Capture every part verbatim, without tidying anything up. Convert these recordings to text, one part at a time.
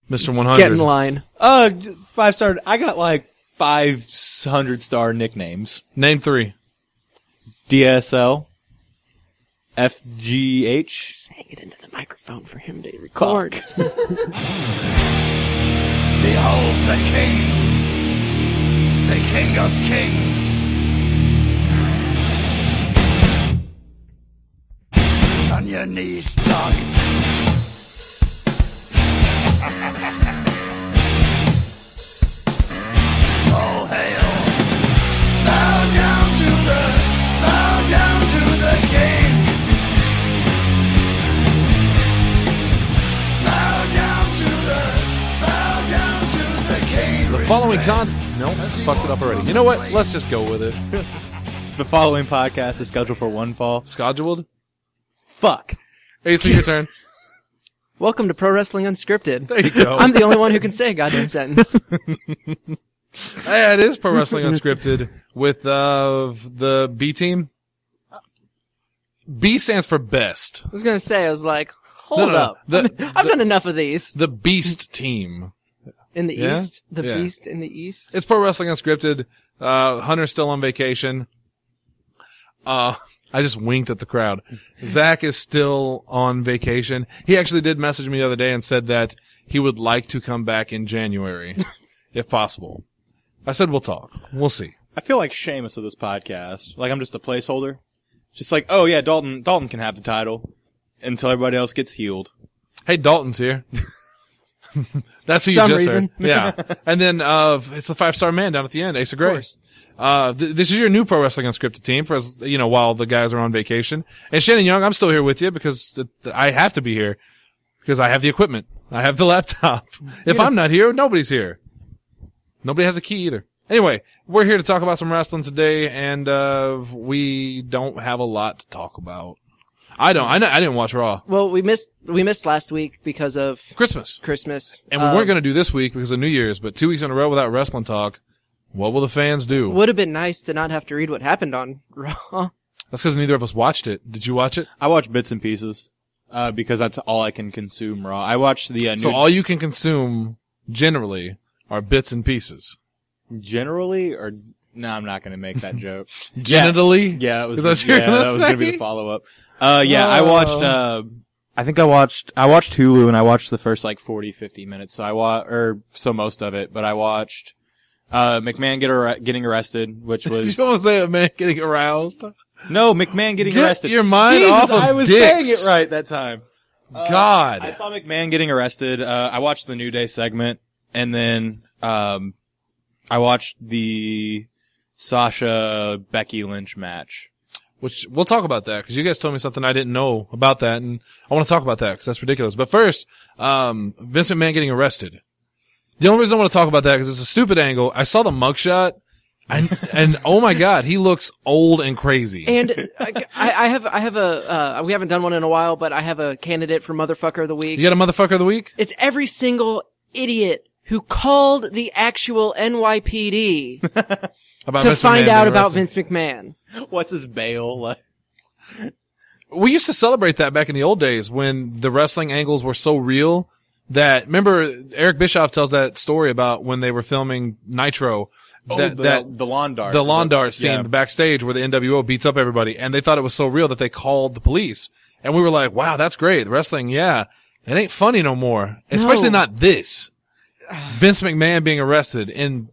Mister one hundred. Get in line. Uh, five star. I got like five hundred star nicknames. Name three. D S L. F G H. Just hang it into the microphone for him to record. Behold the king, the king of kings. On your knees, dog. All hail. Bow down to the, bow down to the king. Bow down to the, bow down to the king. The following con... Nope, fucked it up already. You know what? Let's just go with it. The following podcast is scheduled for one fall. Scheduled? Fuck. Ace, your turn. Welcome to Pro Wrestling Unscripted. There you go. I'm the only one who can say a goddamn sentence. Yeah, it is Pro Wrestling Unscripted with uh, the B team. B stands for best. I was gonna say, I was like, hold No, no, no. up. The- I've done enough of these. The Beast team. In the Yeah? East? The Yeah. Beast in the East? It's Pro Wrestling Unscripted. Uh, Hunter's still on vacation. Uh, I just winked at the crowd. Zach is still on vacation. He actually did message me the other day and said that he would like to come back in January, if possible. I said we'll talk. We'll see. I feel like Sheamus of this podcast. Like I'm just a placeholder. Just like, oh yeah, Dalton, Dalton can have the title until everybody else gets healed. Hey, Dalton's here. That's who you Some just reason. heard. Yeah. And then, uh, it's the five-star man down at the end, Ace of Grace. Uh, th- this is your new Pro Wrestling Unscripted team for us, you know, while the guys are on vacation. And Shannon Young, I'm still here with you because th- th- I have to be here because I have the equipment. I have the laptop. If Yeah. I'm not here, nobody's here. Nobody has a key either. Anyway, we're here to talk about some wrestling today, and, uh, we don't have a lot to talk about. I don't. I, I didn't watch Raw. Well, we missed, we missed last week because of Christmas. Christmas. And we Uh, weren't going to do this week because of New Year's, but two weeks in a row without wrestling talk, what will the fans do? Would have been nice to not have to read what happened on Raw. That's because neither of us watched it. Did you watch it? I watch bits and pieces, uh, because that's all I can consume raw. I watched the, uh, So new- all you can consume, generally, are bits and pieces. generally, or, no, I'm not gonna make that joke. Genitally? Yeah, it was, Is that what you're yeah, gonna that was gonna be say? the follow up. Uh, yeah, I Oh. watched, uh, I think I watched, I watched Hulu and I watched the first like forty, fifty minutes. So I wa, or so most of it, but I watched, uh, McMahon get ar- getting arrested, which Did was, you almost say a man getting aroused? no, McMahon getting Get arrested. your mind Jesus, off of I was dicks. saying it right that time. God. I saw McMahon getting arrested. Uh, I watched the New Day segment, and then um, I watched the Sasha Becky Lynch match. Which, we'll talk about that, because you guys told me something I didn't know about that, and I want to talk about that, because that's ridiculous. But first, um, Vince McMahon getting arrested. The only reason I want to talk about that, because it's a stupid angle. I saw the mugshot, and, and oh my God, he looks old and crazy. And I, I have, I have a, uh, we haven't done one in a while, but I have a candidate for Motherfucker of the Week. You got a motherfucker of the week? It's every single idiot who called the actual N Y P D About to Vince find McMahon out being about arrested. Vince McMahon. What's his bail? Like, We used to celebrate that back in the old days when the wrestling angles were so real that, remember, Eric Bischoff tells that story about when they were filming Nitro, that, oh, the, that, the lawn dart. the lawn dart scene Yeah. backstage where the N W O beats up everybody, and they thought it was so real that they called the police. And we were like, wow, that's great. Wrestling, yeah. It ain't funny no more. Especially No. not this. Vince McMahon being arrested in,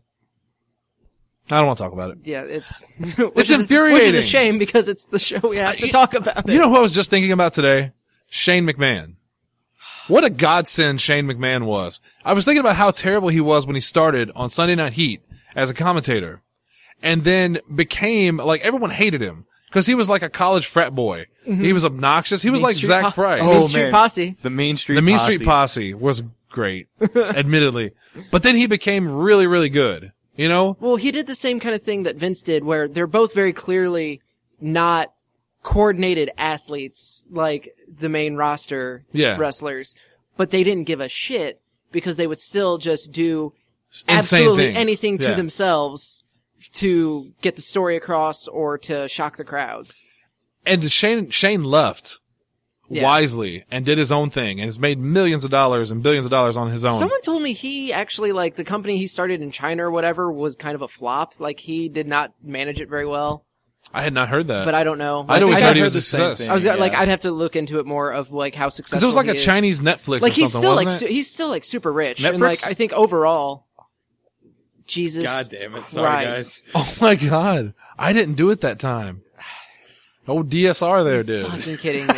I don't want to talk about it. Yeah, it's, It's which is, infuriating. Which is a shame because it's the show we have to I- talk about it. You know who I was just thinking about today? Shane McMahon. What a godsend Shane McMahon was. I was thinking about how terrible he was when he started on Sunday Night Heat as a commentator, and then became, like, everyone hated him because he was like a college frat boy. He was obnoxious. He was Mean like Street Zach Po- Price. Mean Oh, Street man. Posse. The Mean Street The Mean Posse. Street Posse was great, admittedly. But then he became really, really good. You know? Well, he did the same kind of thing that Vince did, where they're both very clearly not coordinated athletes like the main roster Yeah. wrestlers, but they didn't give a shit because they would still just do Insane absolutely things. anything to Yeah. themselves to get the story across or to shock the crowds. And Shane, Shane left Yeah. wisely and did his own thing and has made millions of dollars and billions of dollars on his own. Someone told me he actually, like, the company he started in China or whatever was kind of a flop. Like, he did not manage it very well. I had not heard that. But I don't know. I'd always I heard heard he was the a same success. thing. I was gonna, like, Yeah. I'd have to look into it more of, like, how successful Because it was like he a is. Chinese Netflix Like, or he's something, still, like, wasn't su- it? he's still, like, super rich. And, Netflix? like, I think overall, Jesus God damn it. Sorry, Christ. guys. Oh my god. I didn't do it that time. Oh, D S R there did. Fucking kidding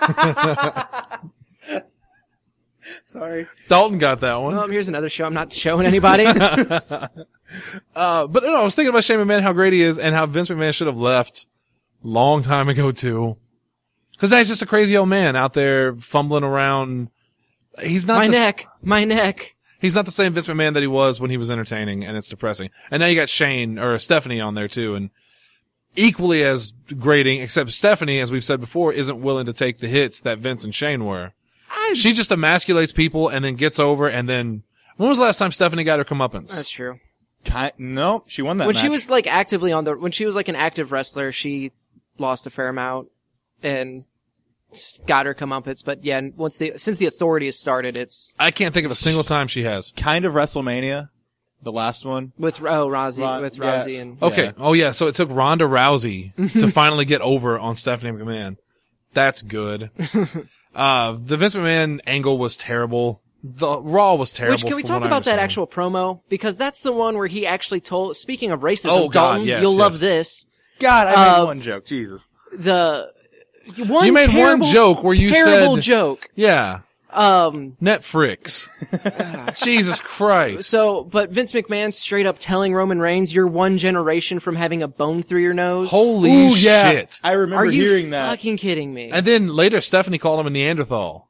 me. Sorry. Dalton got that one. Well, here's another show I'm not showing anybody. Uh, but no, I was thinking about Shane McMahon, how great he is, and how Vince McMahon should have left long time ago too. Because now he's just a crazy old man out there fumbling around. He's not my the, neck. My neck. He's not the same Vince McMahon that he was when he was entertaining, and it's depressing. And now you got Shane or Stephanie on there too, and equally as grating, except Stephanie, as we've said before, isn't willing to take the hits that Vince and Shane were. I, She just emasculates people and then gets over, and then when was the last time Stephanie got her comeuppance? That's true. Ki- no, she won that When match. she was, like, actively on the, when she was, like, an active wrestler, she lost a fair amount and s- got her comeuppance. But yeah, once the, since the Authority has started, it's I can't think of a single time she has. kind of WrestleMania, the last one. with, oh, Rousey, Ron- with yeah. Rousey and, Okay. Yeah. Oh yeah. So it took Ronda Rousey to finally get over on Stephanie McMahon. That's good. uh, the Vince McMahon angle was terrible. The Raw was terrible. Which, can we from talk what I about that understand. actual promo? Because that's the one where he actually told, speaking of racism, Oh, God, Dalton, yes, you'll yes. love this. God, I made Uh, one joke. Jesus. The, one You made one terrible, joke where you terrible said- joke. Yeah. Um, Netflix. Jesus Christ. so, but Vince McMahon straight up telling Roman Reigns, you're one generation from having a bone through your nose. Holy Ooh, yeah. shit. I remember Are you hearing that. fucking kidding me? And then later Stephanie called him a Neanderthal.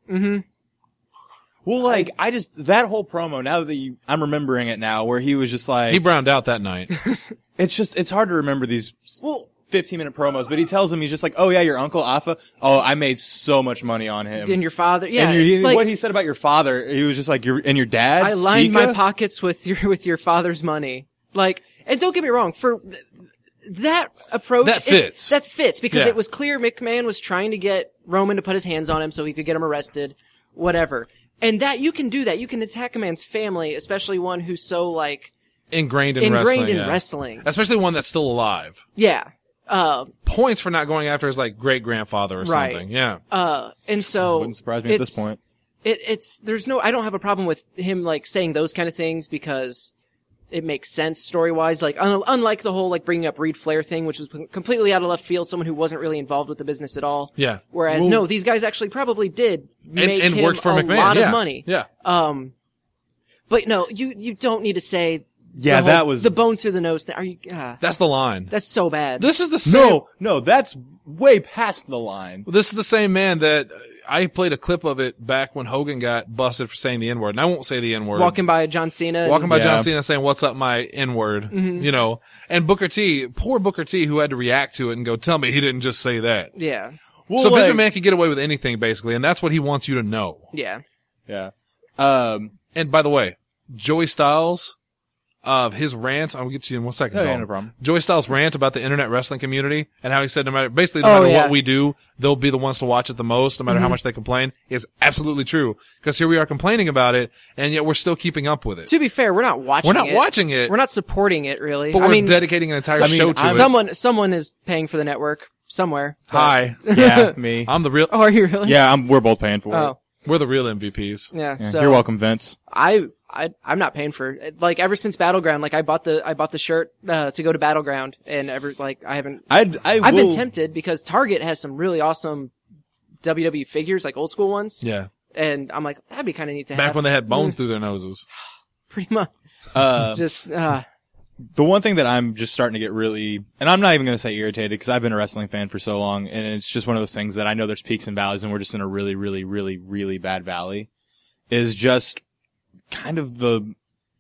Well, like, I just, that whole promo, now that you, I'm remembering it now, where he was just like, He browned out that night. it's just, it's hard to remember these well, fifteen minute promos, but he tells him, he's just like, oh yeah, your uncle Afa, oh, I made so much money on him. and your father, yeah, and your, like, what he said about your father, he was just like, your, and your dad, I lined Sika? my pockets with your, with your father's money. Like, and don't get me wrong, for th- that approach, That is- fits. that fits, because Yeah. it was clear McMahon was trying to get Roman to put his hands on him so he could get him arrested, whatever. And that, you can do that. You can attack a man's family, especially one who's so, like, Ingrained in ingrained wrestling. in yeah. wrestling. Especially one that's still alive. Yeah. Uh, Points for not going after his like great grandfather or Right. something. Yeah. uh, and so. Wouldn't surprise me at this it's- point. It, it's, there's no, I don't have a problem with him, like, saying those kind of things because it makes sense story-wise. Like, un- unlike the whole, like, bringing up Reed Flair thing, which was completely out of left field, someone who wasn't really involved with the business at all. Yeah. Whereas, Well- no, these guys actually probably did And, make and him worked for a McMahon. lot yeah. of money. Yeah. Um, but no, you, you don't need to say, Yeah, the whole- that was- the bone through the nose thing. Are you, ah, That's the line. that's so bad. This is the same. No, no, that's way past the line. This is the same man that I played a clip of it back when Hogan got busted for saying the N word. And I won't say the N word. Walking by John Cena. Walking by Yeah. John Cena saying, "What's up, my N word?" Mm-hmm. You know, and Booker T, poor Booker T, who had to react to it and go, "Tell me he didn't just say that." Yeah. Well, so like- Vince McMahon can get away with anything basically, and that's what he wants you to know. Yeah. Yeah. Um, And by the way, Joey Styles, of his rant, I'll get to you in one second. Oh, yeah, Dalton. no problem. Joey Styles' rant about the internet wrestling community and how he said no matter, basically no Oh, matter yeah. what we do, they'll be the ones to watch it the most, no matter Mm-hmm. how much they complain, is absolutely true. Because here we are complaining about it, and yet we're still keeping up with it. To be fair, we're not watching We're not it. watching it, We're not supporting it, really. but I we're mean, dedicating an entire I mean, show to I'm- it. someone, someone is paying for the network somewhere. but- Hi. yeah, me. I'm the real, Oh, are you really? Yeah, I'm, we're both paying for Oh, it. we're the real M V Ps. yeah. Yeah, so you're welcome, Vince. I, I, I'm not paying for it. Like ever since Battleground, like I bought the, I bought the shirt uh, to go to Battleground, and ever like I haven't. I'd, I I've will, been tempted because Target has some really awesome W W E figures, like old school ones. Yeah. And I'm like, that'd be kind of neat to Back have. when they had bones through their noses. Pretty much. Uh, Just, uh, the one thing that I'm just starting to get really, and I'm not even going to say irritated because I've been a wrestling fan for so long, and it's just one of those things that I know there's peaks and valleys, and we're just in a really, really, really, really bad valley, is just kind of the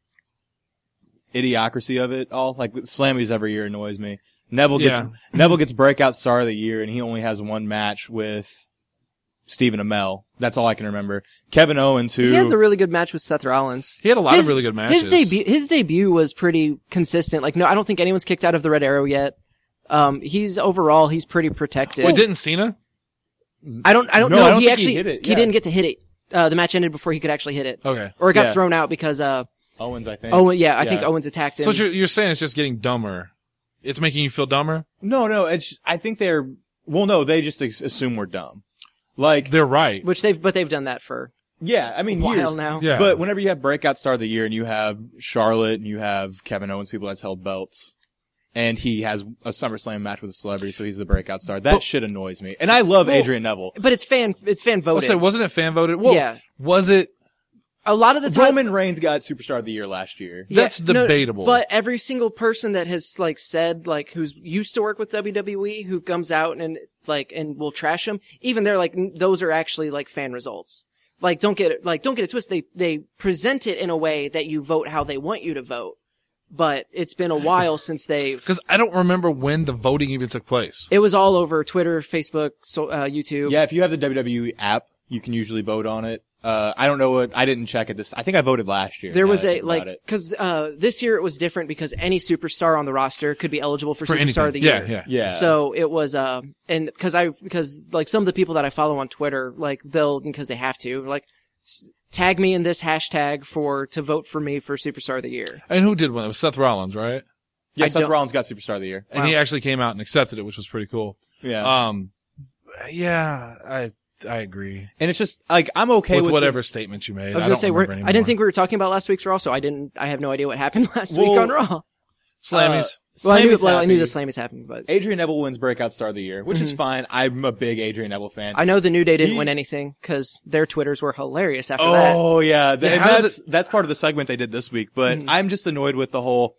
idiocracy of it all. Like Slammys every year annoys me. Neville gets Yeah. Neville gets breakout star of the year, and he only has one match with Stephen Amell. That's all I can remember. Kevin Owens, who he had the really good match with Seth Rollins. He had a lot His- of really good matches. His debut, his debut was pretty consistent. Like, no, I don't think anyone's kicked out of the Red Arrow yet. Um, he's overall, he's pretty protected. Wait, didn't Cena? I don't. I don't No, know. I don't he think he actually hit it, he yeah. didn't get to hit it. Uh, the match ended before he could actually hit it, Okay. or it got Yeah. thrown out because uh Owens, I think. oh yeah, I think Yeah. Owens attacked him. So what you're, you're saying it's just getting dumber. It's making you feel dumber? No, no, it's, I think they're, well, no, they just ex- assume we're dumb. Like, They're right. Which they've but they've done that for yeah, I mean, a while years. now. Yeah. But whenever you have breakout star of the year and you have Charlotte and you have Kevin Owens, people that's held belts, and he has a SummerSlam match with a celebrity, so he's the breakout star. That But- shit annoys me. And I love Well, Adrian Neville. But it's fan it's fan I'll voted. say, wasn't it fan voted? Well, Yeah. was it? A lot of the time, Roman Reigns got superstar of the year last year. Yeah, That's no, debatable. but every single person that has like said like who's used to work with W W E who comes out and like and will trash them, even they're like n- those are actually like fan results. Like don't get it like don't get it twisted. They they present it in a way that you vote how they want you to vote. But it's been a while since they've. Because I don't remember when the voting even took place. It was all over Twitter, Facebook, so, uh, YouTube. Yeah, if you have the W W E app, you can usually vote on it. Uh, I don't know what, I didn't check it this, I think I voted last year. There now was that I a, think like, about it. cause, uh, this year it was different because any superstar on the roster could be eligible for, For Superstar anything. of the Yeah, Year. yeah. Yeah. So it was, uh, and cause I, because like some of the people that I follow on Twitter, like they'll, because they have to, like, s- tag me in this hashtag for, to vote for me for Superstar of the Year. And who did one? It was Seth Rollins, right? yeah, I Seth don't- Rollins got superstar of the year. And he actually came out and accepted it, which was pretty cool. Yeah. Um, yeah, I I agree and it's just, like, I'm okay with with whatever the- statement you made. I was I gonna don't say, we're, remember I didn't anymore. think we were talking about last week's Raw, so I didn't, I have no idea what happened last week Well, on Raw. Slammies. Uh, Well, I knew, Slammy's well, I knew happy. the Slammies happened, but Adrian Neville wins breakout star of the year, which is Mm-hmm. fine. I'm a big Adrian Neville fan. I know the New Day didn't He- win anything because their Twitters were hilarious after that. Oh yeah, Th- Yeah, and how did that's that's part of the segment they did this week. But Mhm. I'm just annoyed with the whole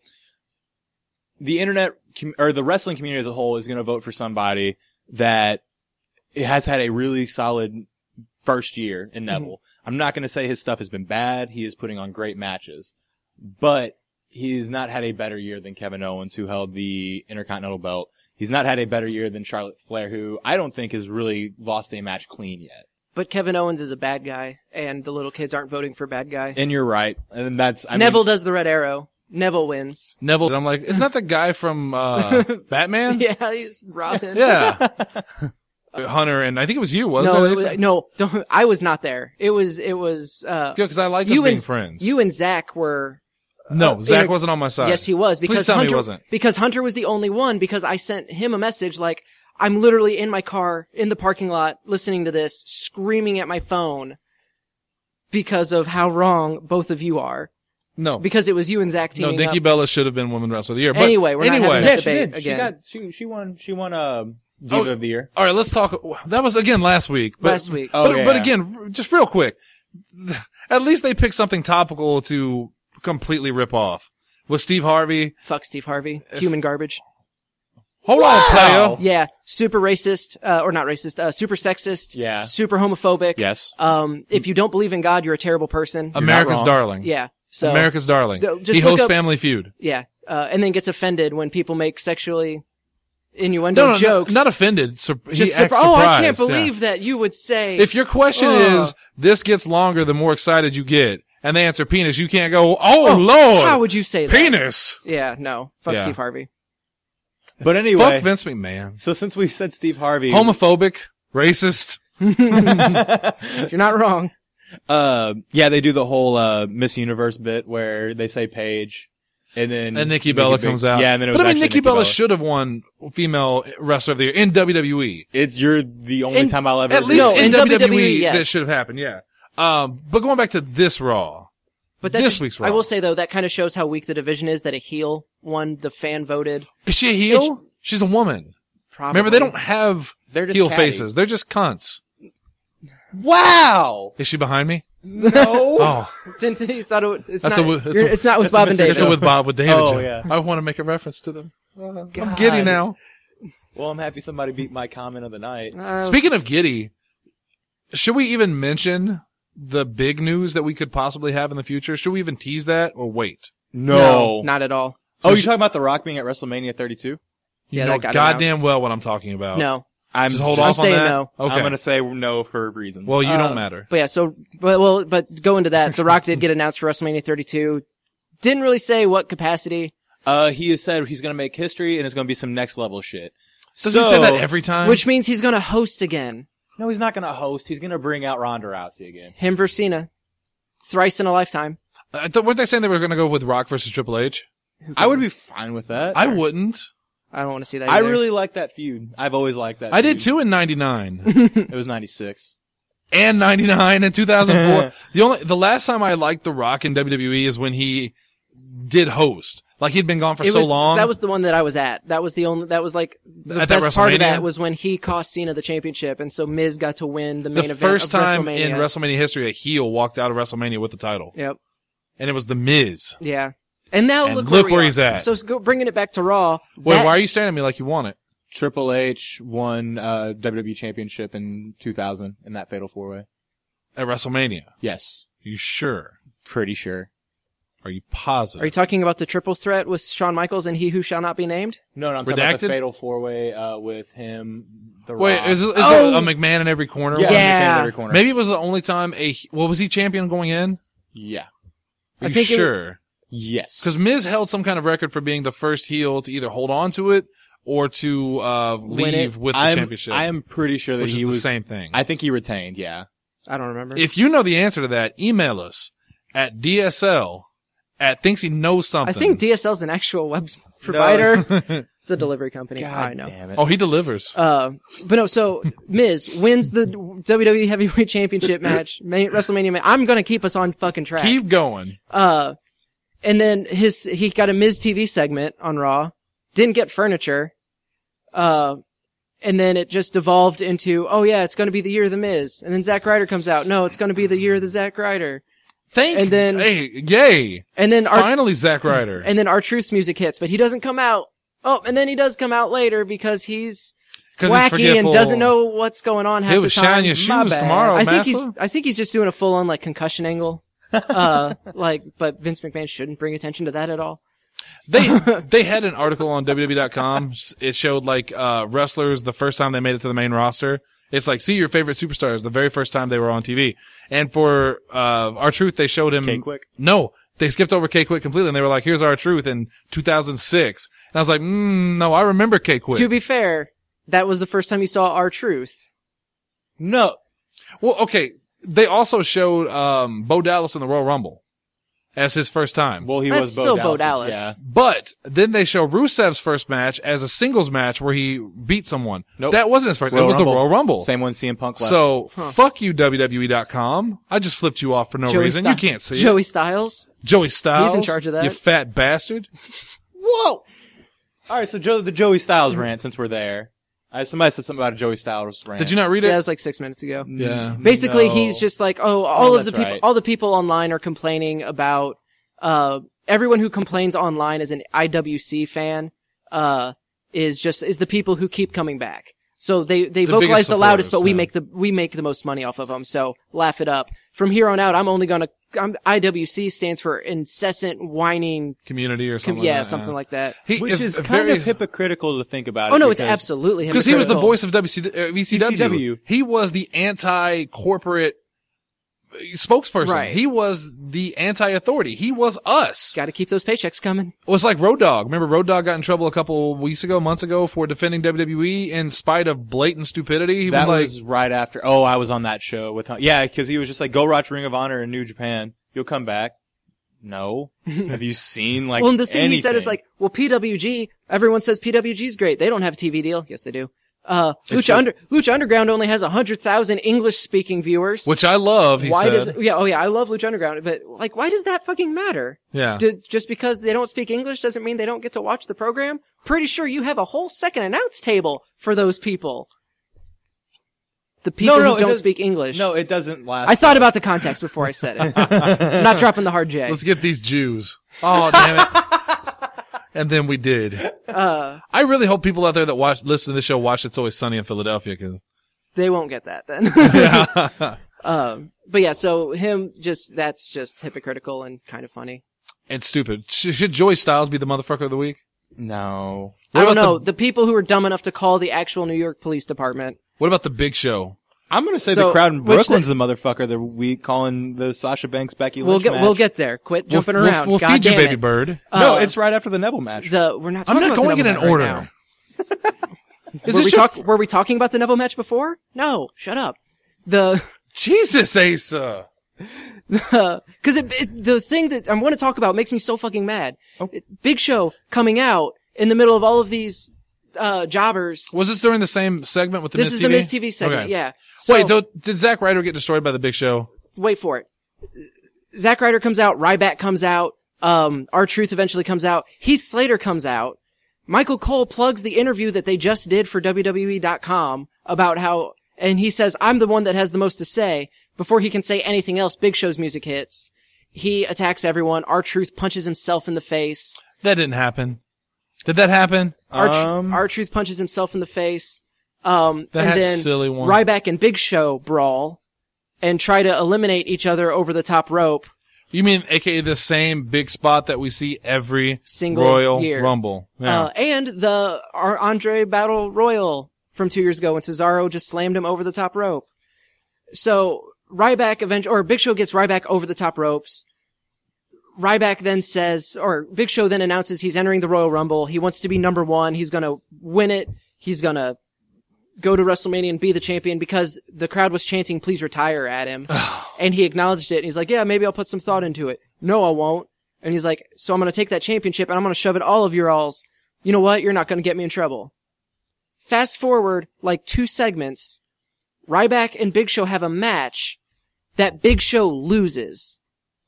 the internet com- or the wrestling community as a whole is going to vote for somebody that has had a really solid first year in Neville. I'm not going to say his stuff has been bad. He is putting on great matches, but he's not had a better year than Kevin Owens, who held the Intercontinental belt. He's not had a better year than Charlotte Flair, who I don't think has really lost a match clean yet. But Kevin Owens is a bad guy, and the little kids aren't voting for bad guy. And you're right. And that's, I Neville mean, does the red arrow. Neville wins. Neville. And I'm like, isn't that the guy from uh, Batman? Yeah, he's Robin. Yeah. Hunter, and I think it was you, wasn't No, it? it was, no, don't, I was not there. It was, it was, uh, because I like us you being and, friends. you and Zach were, no, uh, Zach inter- wasn't on my side. yes, he was, because Please tell me Hunter, he wasn't. because Hunter was the only one, because I sent him a message like, I'm literally in my car, in the parking lot, listening to this, screaming at my phone, because of how wrong both of you are. No, Because it was you and Zach no, teaming Nikki up. Bella should have been Women's Wrestler of the Year. But Anyway, we're not anyway, having yeah, that she debate did. She again. got, she, she won, she won, uh, Diva Oh, of the Year. all right, let's talk. That was again last week. But, Last week. Oh, but, yeah, but yeah. again, just real quick. At least they picked something topical to completely rip off. With Steve Harvey. Fuck Steve Harvey. Human garbage. Hold on, player. Yeah, super racist, uh, or not racist, uh, super sexist. Yeah. Super homophobic. Yes. Um, if you don't believe in God, you're a terrible person. America's wrong. darling. Yeah. So, America's darling. Th- just He look hosts up- Family Feud. yeah. Uh, and then gets offended when people make sexually innuendo No, no, jokes. not, not offended. Sur- he Just acts surpri- oh, I can't surprised, yeah. believe that you would say. If your question Ugh. is, this gets longer the more excited you get, and they answer penis, you can't go, oh, Lord. how would you say that? Penis. Yeah, no. Fuck Yeah. Steve Harvey. But anyway, Fuck Vince McMahon. so since we said Steve Harvey, Homophobic. Racist. You're not wrong. uh, yeah, they do the whole, uh, Miss Universe bit where they say Paige. And then And Nikki Bella Big- comes out. Yeah, and then it was but I mean, actually Nikki, Bella, should have won Female Wrestler of the Year in W W E. It's you're the only In- time I'll ever At agree. least No, in, in W W E, W W E, yes. this should have happened, yeah. Um, but going back to this Raw. But that This just- week's I Raw. will say though, that kind of shows how weak the division is that a heel won the fan voted. Is she a heel? She's a woman. Probably. Remember, they don't have They're just heel catty. faces. They're just cunts. Wow. Is she behind me? No. Oh, Didn't think you thought it was, it's That's not, a- it's you're- a- it's not with that's a Bob and mystery David. it's a with Bob with David. Oh, joke. yeah. I want to make a reference to them. Uh, I'm God. giddy now. Well, I'm happy somebody beat my comment of the night. Uh, Speaking of giddy, should we even mention the big news that we could possibly have in the future? Should we even tease that or wait? no, not at all. Oh, you're talking about The Rock being at WrestleMania thirty-two? You Yeah, know that got goddamn announced. well what I'm talking about. No. I'm Just hold I'm off on saying that. no. Okay. I'm gonna say no for reasons. Well, you Uh, don't matter. But yeah, so, but, well, but go into that. The Rock did get announced for WrestleMania thirty-two. Didn't really say what capacity, uh, he has said he's gonna make history and it's gonna be some next level shit. Does so, he say that every time? which means he's gonna host again. No, he's not going to host. He's going to bring out Ronda Rousey again. Him versus Cena. Thrice in a lifetime. I thought, weren't they saying they were going to go with Rock versus Triple H? I would be fine with that. I wouldn't. I don't want to see that I either. really like that feud. I've always liked that I feud. did too in ninety-nine. It was ninety-six. And ninety-nine and two thousand four. The only, the last time I liked The Rock in W W E is when he did host. Like he'd been gone for It so was, long. That was the one that I was at. That was the only, that was like, the At that best part of WrestleMania? that was when he cost Cena the championship, and so Miz got to win the main the event first of time WrestleMania. in WrestleMania history a heel walked out of WrestleMania with the title. Yep. And it was The Miz. Yeah. And now And look, look where, we where are. he's at. So s- go, bringing it back to Raw. Wait, that- why are you staring at me like you want it? Triple H won uh, W W E Championship in two thousand in that Fatal Four Way. At WrestleMania. Yes, Are you sure? pretty sure. Are you positive? Are you talking about the triple threat with Shawn Michaels and He Who Shall Not Be Named? No, no, I'm talking about the Redacted? Fatal Four Way uh, with him, The Wait, Rock. is, is Oh! there a McMahon in every corner? yeah, one? Yeah. in every corner. Maybe it was the only time a, well, was he champion going in? Yeah. Are I you think it was- sure? Yes. Because Miz held some kind of record for being the first heel to either hold on to it or to uh Win leave it. with the I'm, championship. I am pretty sure that which he is the was same thing. I think he retained. Yeah. I don't remember. If you know the answer to that, email us at D S L at thinks he knows I something. think D S L's an actual web provider. It's a delivery company. God I know. damn it. Oh, he delivers. Uh, but no, so Miz wins the W W E Heavyweight Championship match, main, WrestleMania match. I'm gonna keep us on fucking track. Keep going. Uh, and then his, he got a Miz T V segment on Raw. Didn't get furniture. Uh, and then it just devolved into, oh yeah, it's gonna be the year of the Miz. And then Zack Ryder comes out. No, it's gonna be the year of the Zack Ryder. Thank And then- hey, yay. And then our, Finally, Zack Ryder. and then our Truth music hits, but he doesn't come out. Oh, and then he does come out later because he's 'Cause he's wacky and forgetful. doesn't know what's going on half He'll the shine time. your My shoes bad. tomorrow, I think Massa. he's, I think he's just doing a full on like concussion angle. Uh, like, but Vince McMahon shouldn't bring attention to that at all. They they had an article on W W E dot com. It showed like uh wrestlers the first time they made it to the main roster. It's like, see your favorite superstars the very first time they were on T V. And for uh our Truth, they showed him. K-Quick? No, they skipped over K-Quick completely, and they were like, "Here's our Truth in two thousand six." And I was like, mm, "No, I remember K-Quick." To be fair, that was the first time you saw our Truth. No. Well, okay. They also showed um Bo Dallas in the Royal Rumble as his first time. Well, he That's was Bo still Dallas. Bo Dallas. Yeah. But then they show Rusev's first match as a singles match where he beat someone. Nope. That wasn't his first. Royal it was Rumble. the Royal Rumble. Same one C M Punk left. So fuck you, W W E dot com. I just flipped you off for no reason. Sti- You can't see Joey it. Styles. Joey Styles. He's in charge of that. You fat bastard. Whoa! All right, so Joe, the Joey Styles rant, since we're there. I, somebody said something about a Joey Styles rant. Did you not read Yeah, it? it was like six minutes ago. Yeah. Basically, No. he's just like, oh, all Oh, of the that's people, right. all the people online are complaining about, uh, everyone who complains online as an I W C fan, uh, is just, is the people who keep coming back. So they, they The vocalize biggest the loudest, but supporters, we yeah. make the, we make the most money off of them. So laugh it up. From here on out, I'm only gonna, I'm, I W C stands for incessant whining, Community or com- something. yeah, like that, something like that. He, Which if- is if kind very- of hypocritical to think about. Oh it no, it's because- absolutely Because he was the hypocritical. voice of W C, uh, V C W. V C W. He was the anti-corporate spokesperson. Right. He was the anti-authority. He was us. Gotta keep those paychecks coming. It was like Road Dogg. Remember Road Dogg got in trouble a couple weeks ago, months ago for defending W W E in spite of blatant stupidity. He That was like, was right after. Oh, I was on that show with him. Yeah, because he was just like, "Go watch Ring of Honor in New Japan. You'll come back." No. Have you seen like? Well, and the thing he said is anything? like, well, P W G, everyone says P W G's great. They don't have a T V deal. Yes, they do. Uh, Lucha just- Under, Lucha Underground only has a hundred thousand English speaking viewers. which I love, he why said. does, yeah, oh yeah, I love Lucha Underground, but like, why does that fucking matter? yeah. Do, just because they don't speak English doesn't mean they don't get to watch the program? Pretty sure you have a whole second announce table for those people. The people No, no, who it don't does- speak English. no, it doesn't last. I thought about the context before I said it. I'm not dropping the hard J. Let's get these Jews. Oh, damn it. And then we did. Uh, I really hope people out there that watch, listen to the show watch It's Always Sunny in Philadelphia, cause they won't get that then. um, but yeah, so him just, that's just hypocritical and kind of funny. it's stupid. Sh- should Joey Styles be the motherfucker of the week? No. What I don't about know. the- The, people who are dumb enough to call the actual New York Police Department. What about the Big Show? I'm gonna say So, the crowd in which Brooklyn's the motherfucker of the week, calling the Sasha Banks Becky Lynch We'll get, match. we'll get there. Quit jumping we'll, around. We'll, we'll God feed you, damn baby it. bird. No, Uh, it's right after the Neville match. The, we're not I'm talking not about going the in an number right order. now. Is were this we your talk? Were we talking about the Neville match before? No, shut up. The Jesus, Asa. because it, it, the thing that I want to talk about makes me so fucking mad. It, Big Show coming out in the middle of all of these uh jobbers. Was this during the same segment with the This Miz is T V? the Miz T V segment, Okay. yeah. So, Wait, though, did Zack Ryder get destroyed by the Big Show? wait for it. Zack Ryder comes out, Ryback comes out, um, R-Truth eventually comes out, Heath Slater comes out, Michael Cole plugs the interview that they just did for W W E dot com about how, and he says, I'm the one that has the most to say. Before he can say anything else, Big Show's music hits. He attacks everyone. R-Truth punches himself in the face. That didn't happen. Did that happen? Um, R-Truth punches himself in the face. Um, That and then silly one. Ryback and Big Show brawl and try to eliminate each other over the top rope. You mean, aka the same big spot that we see every Single Royal year. Rumble? Yeah. Uh, and the our Andre Battle Royal from two years ago when Cesaro just slammed him over the top rope. So Ryback eventually, or Big Show gets Ryback over the top ropes. Ryback then says, or Big Show then announces he's entering the Royal Rumble. He wants to be number one. He's gonna win it. He's gonna go to WrestleMania and be the champion because the crowd was chanting, please retire at him. And he acknowledged it. And he's like, yeah, maybe I'll put some thought into it. No, I won't. And he's like, so I'm going to take that championship and I'm going to shove it all of your alls. You know what? You're not going to get me in trouble. Fast forward like two segments. Ryback and Big Show have a match that Big Show loses.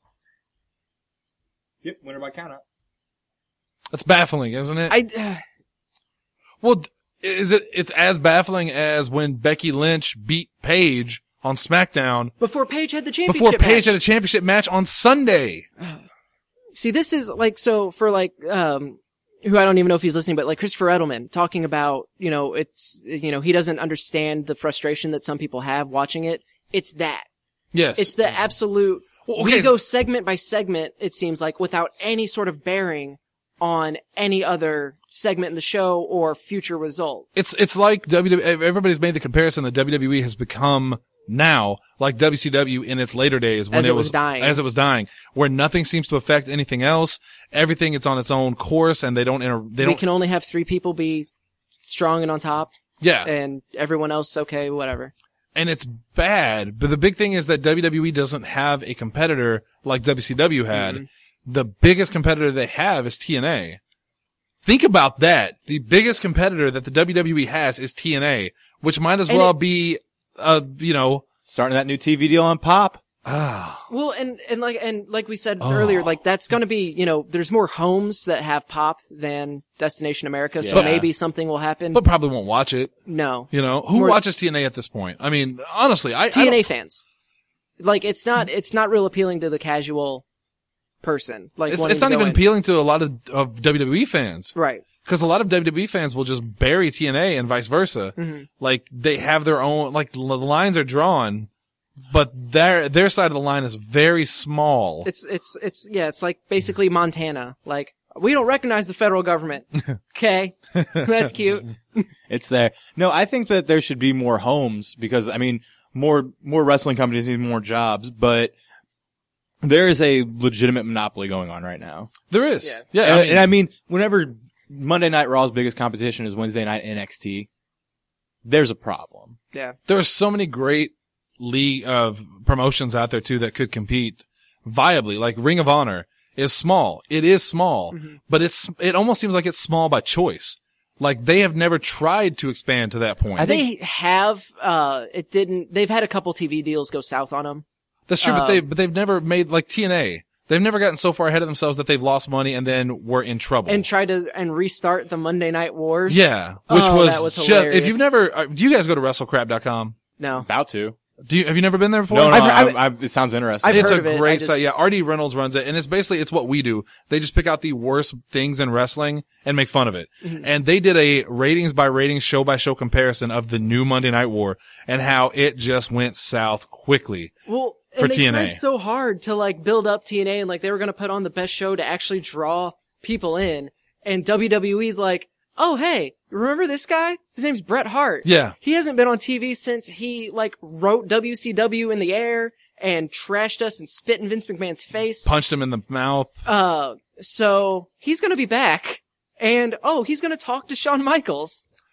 Yep, winner by countout. That's baffling, isn't it? I, uh, well, th- is it, it's as baffling as when Becky Lynch beat Paige on SmackDown before Paige had the championship before Paige match. had a championship match on Sunday. See, this is like, so for like, um, who I don't even know if he's listening, but like Christopher Edelman talking about, you know, it's, you know, he doesn't understand the frustration that some people have watching it. It's that. Yes. It's the absolute, Well, okay, we go segment by segment, it seems like, without any sort of bearing on any other segment in the show or future result. It's, it's like W W E, everybody's made the comparison that W W E has become now like W C W in its later days when As it was dying. as it was dying, where nothing seems to affect anything else. Everything is on its own course and they don't, inter- they We don't, can only have three people be strong and on top, yeah. and everyone else, okay, whatever. And it's bad. But the big thing is that W W E doesn't have a competitor like W C W had. Mm-hmm. The biggest competitor they have is T N A. Think about that. The biggest competitor that the W W E has is T N A, which might as And well it- be, uh, you know, Starting that new T V deal on Pop. ah, Well, and, and like, and like we said Oh. earlier, like that's gonna be, you know, there's more homes that have Pop than Destination America, so Yeah. maybe something will happen. but probably won't watch it. No. You know, who More- watches T N A at this point? I mean, honestly, I, I T N A don't- fans. Like, it's not, it's not real appealing to the casual person. Like, it's, wanting it's to not go even in. appealing to a lot of, of W W E fans. Right. Because a lot of W W E fans will just bury T N A and vice versa. Mm-hmm. Like they have their own, like the lines are drawn, but their their side of the line is very small. It's, it's, it's, yeah, it's like basically Montana. Like, we don't recognize the federal government. Okay. That's cute. It's there. No, I think that there should be more homes because, I mean, more, more wrestling companies need more jobs, but there is a legitimate monopoly going on right now. There is, Yeah. yeah. and, I mean, and I mean, whenever Monday Night Raw's biggest competition is Wednesday Night N X T, there's a problem. Yeah. there are so many great league of promotions out there too that could compete viably. Like Ring of Honor is small. It is small, Mm-hmm. but it's it almost seems like it's small by choice. Like they have never tried to expand to that point. I think- They have, uh, it didn't, they've had a couple T V deals go south on them. That's true, but uh, they but they've never made like T N A. They've never gotten so far ahead of themselves that they've lost money and then were in trouble. And try to, and restart the Monday Night Wars. yeah, which Oh, was, that was just, hilarious. if you've never, uh, do you guys go to wrestle crap dot com? No. About to. Do you have you never been there before? No, no, I've- I've, I've- I've, it sounds interesting. I've It's heard a of it. I great just- site. Yeah, R D Reynolds runs it, and it's basically it's what we do. They just pick out the worst things in wrestling and make fun of it. Mm-hmm. And they did a ratings by ratings, show by show comparison of the new Monday Night War and how it just went south quickly. Well, For and they T N A. tried so hard to like build up T N A and like they were going to put on the best show to actually draw people in. And W W E's like, oh, hey, remember this guy? His name's Bret Hart. Yeah. He hasn't been on T V since he like wrote W C W in the air and trashed us and spit in Vince McMahon's face. Punched him in the mouth. Uh, so he's going to be back. And oh, he's going to talk to Shawn Michaels.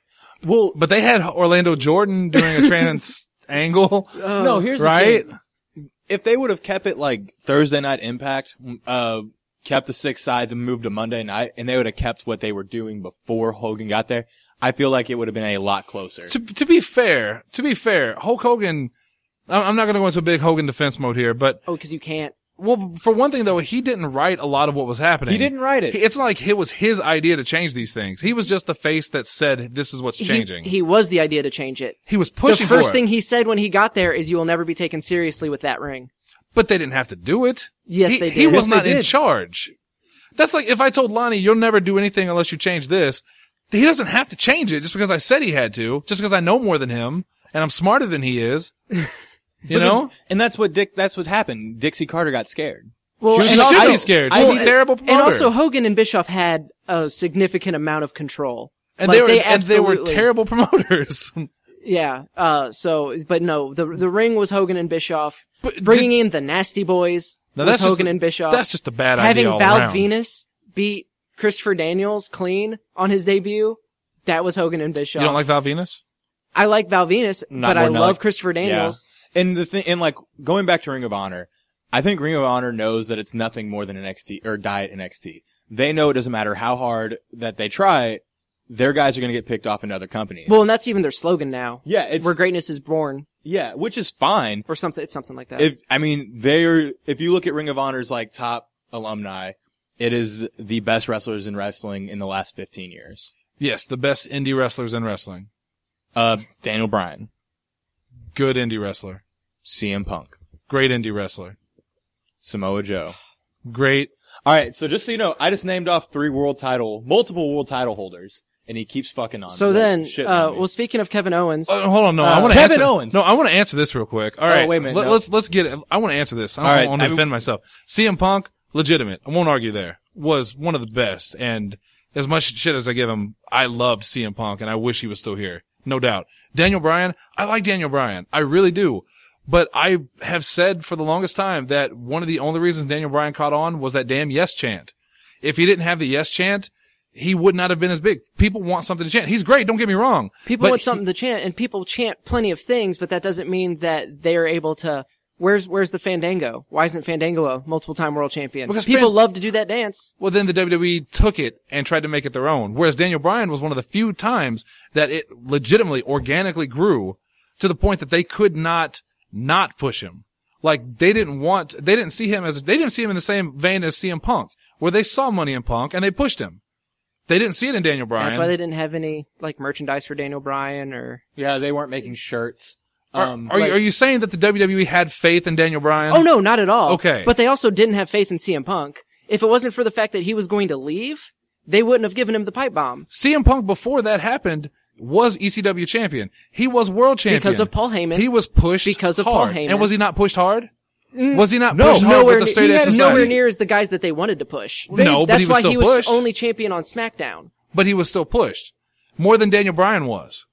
Well, But they had Orlando Jordan doing a trans angle. no, here's right? the thing. If they would have kept it like Thursday Night Impact, uh, kept the six sides and moved to Monday night, and they would have kept what they were doing before Hogan got there, I feel like it would have been a lot closer. To, to be fair, to be fair, Hulk Hogan, I'm I'm not going to go into a big Hogan defense mode here, but Oh, because you can't. well, for one thing though, he didn't write a lot of what was happening. He didn't write it. He- It's not like it was his idea to change these things. He was just the face that said this is what's He, changing. He, he was the idea to change it. was pushing the first for thing it, he said when he got there is, "You will never be taken seriously with that ring." but they didn't have to do it. Yes, he, they He did. was Yes, they not in did. charge. That's like if I told Lonnie, "You'll never do anything unless you change this." He doesn't have to change it just because I said he had to, just because I know more than him and I'm smarter than he is. You know? And that's what Dick, that's what happened. Dixie Carter got scared. Well, She and should also, be scared. I She's mean, a terrible promoter. and also Hogan and Bischoff had a significant amount of control. And Like, they were, they and they were absolutely- terrible promoters. Yeah. Uh. So, but no, the the ring was Hogan and Bischoff. But Bringing did- in the Nasty Boys Now, was that's just Hogan a- and Bischoff. That's just a bad Having idea all Val around. Venus beat Christopher Daniels clean on his debut, that was Hogan and Bischoff. You don't like Val Venus? I like Val Venus, Not but more I than love like- Christopher Daniels. Yeah. And the thing, and like going back to Ring of Honor, I think Ring of Honor knows that it's nothing more than N X T or Diet N X T. They know it doesn't matter how hard that they try, their guys are going to get picked off in other companies. Well, and that's even their slogan now. yeah, it's Where greatness is born, yeah, which is fine. or something. It's something like that. If I mean, they're if you look at Ring of Honor's like top alumni, it is the best wrestlers in wrestling in the last fifteen years. Yes, the best indie wrestlers in wrestling. Uh, Daniel Bryan, Good indie wrestler. C M Punk, Great indie wrestler. Samoa Joe. Great. All right, so just so you know, I just named off three world title, multiple world title holders, and he keeps fucking on. so like, then, shitting uh, on me. well, speaking of Kevin Owens, Uh, hold on, no, I Uh, want to Kevin answer, Owens. No, I want to answer this real quick. All right, wait a minute, Let, no. let's let's get it. I want to answer this. I don't All right, want to I mean- defend myself. C M Punk, legitimate. I won't argue there. Was one of the best, and as much shit as I give him, I loved C M Punk, and I wish he was still here. No doubt. Daniel Bryan, I like Daniel Bryan. I really do. But I have said for the longest time that one of the only reasons Daniel Bryan caught on was that damn yes chant. If he didn't have the yes chant, he would not have been as big. People want something to chant. He's great, don't get me wrong. people but want he- something to chant, and people chant plenty of things, but that doesn't mean that they are able to. Where's Where's the Fandango? Why isn't Fandango a multiple-time world champion? Because people Fan- love to do that dance. Well, then the W W E took it and tried to make it their own. Whereas Daniel Bryan was one of the few times that it legitimately, organically grew to the point that they could not not push him. Like, they didn't want, they didn't see him as, they didn't see him in the same vein as C M Punk, where they saw money in Punk and they pushed him. They didn't see it in Daniel Bryan. That's why they didn't have any like merchandise for Daniel Bryan or. yeah, they weren't making shirts. Are, Um, are, like- you, are you saying that the W W E had faith in Daniel Bryan? Oh no, not at all. Okay. But they also didn't have faith in C M Punk. If it wasn't for the fact that he was going to leave, they wouldn't have given him the pipe bomb. C M Punk, before that happened, was E C W champion. He was world champion. Because of Paul Heyman. He was pushed Because of Paul hard. Heyman. And was he not pushed hard? Was he not No, pushed hard Nowhere, with the ne- straight he edge had society? nowhere near as the guys that they wanted to push. No, but That's he was why still he was pushed. only champion on SmackDown. But he was still pushed. More than Daniel Bryan was.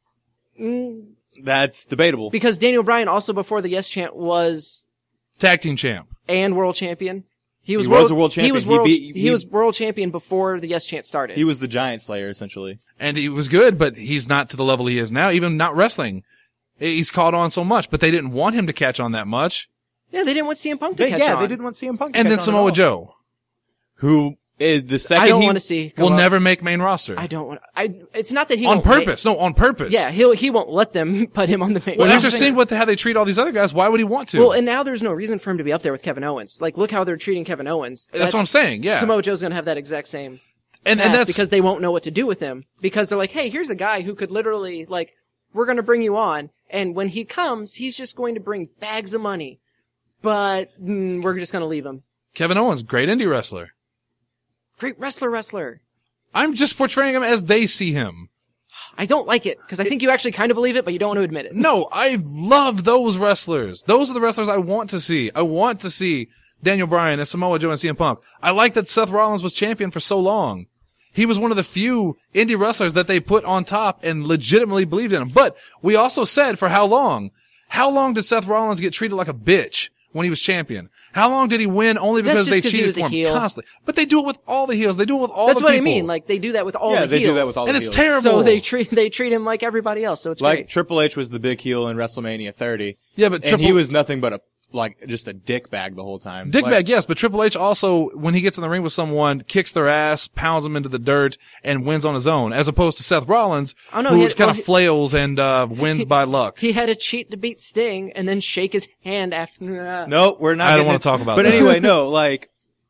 that's debatable. Because Daniel Bryan also before the Yes Chant was Tag team champ. and world champion. He was, He was a world champion. He was He world, beat- he, he- was world champion before the Yes Chant started. He was the Giant Slayer, essentially. And he was good, but he's not to the level he is now, even not wrestling. He's caught on so much, but they didn't want him to catch on that much. yeah, they didn't want C M Punk to They, catch yeah, on. they didn't want C M Punk. to And catch then on at Samoa all. Joe, who is the second I don't he- want to see. go will up. never make main roster. I don't want. I. It's not that he on won't make- purpose. No, on purpose. Yeah, he'll he won't let them put him on the main. Well, roster. after seeing what the, how they treat all these other guys, why would he want to? Well, and now there's no reason for him to be up there with Kevin Owens. Like, look how they're treating Kevin Owens. That's what I'm saying, yeah. Samoa Joe's gonna have that exact same. and, path and that's because they won't know what to do with him because they're like, hey, here's a guy who could literally like, we're gonna bring you on, and when he comes, he's just going to bring bags of money, but mm, we're just gonna leave him. Kevin Owens, great indie wrestler. Great wrestler, wrestler. I'm just portraying him as they see him. I don't like it because I think you actually kind of believe it, but you don't want to admit it. No, I love those wrestlers. Those are the wrestlers I want to see. I want to see Daniel Bryan and Samoa Joe and C M Punk. I like that Seth Rollins was champion for so long. He was one of the few indie wrestlers that they put on top and legitimately believed in him. But we also said for how long? How long did Seth Rollins get treated like a bitch? when he was champion? How long did he win only That's because just they 'cause he cheated was a for him heel. constantly? But they do it with all the heels. They do it with all That's the what people. I mean. Like they do that with all yeah, the they heels. do that with all and the it's heels. terrible. So they treat they treat him like everybody else. So it's Like great. Triple H was the big heel in WrestleMania thirty. Yeah, but and Triple he was nothing but a like just a dick bag the whole time. Dick Like, bag, yes, but Triple H also, when he gets in the ring with someone, kicks their ass, pounds them into the dirt, and wins on his own, as opposed to Seth Rollins, Oh, no, who he just had- kind well, of he- flails and uh wins by luck. He had to cheat to beat Sting and then shake his hand after. No, we're not. I don't getting wanna it. talk about But that. anyway, no, like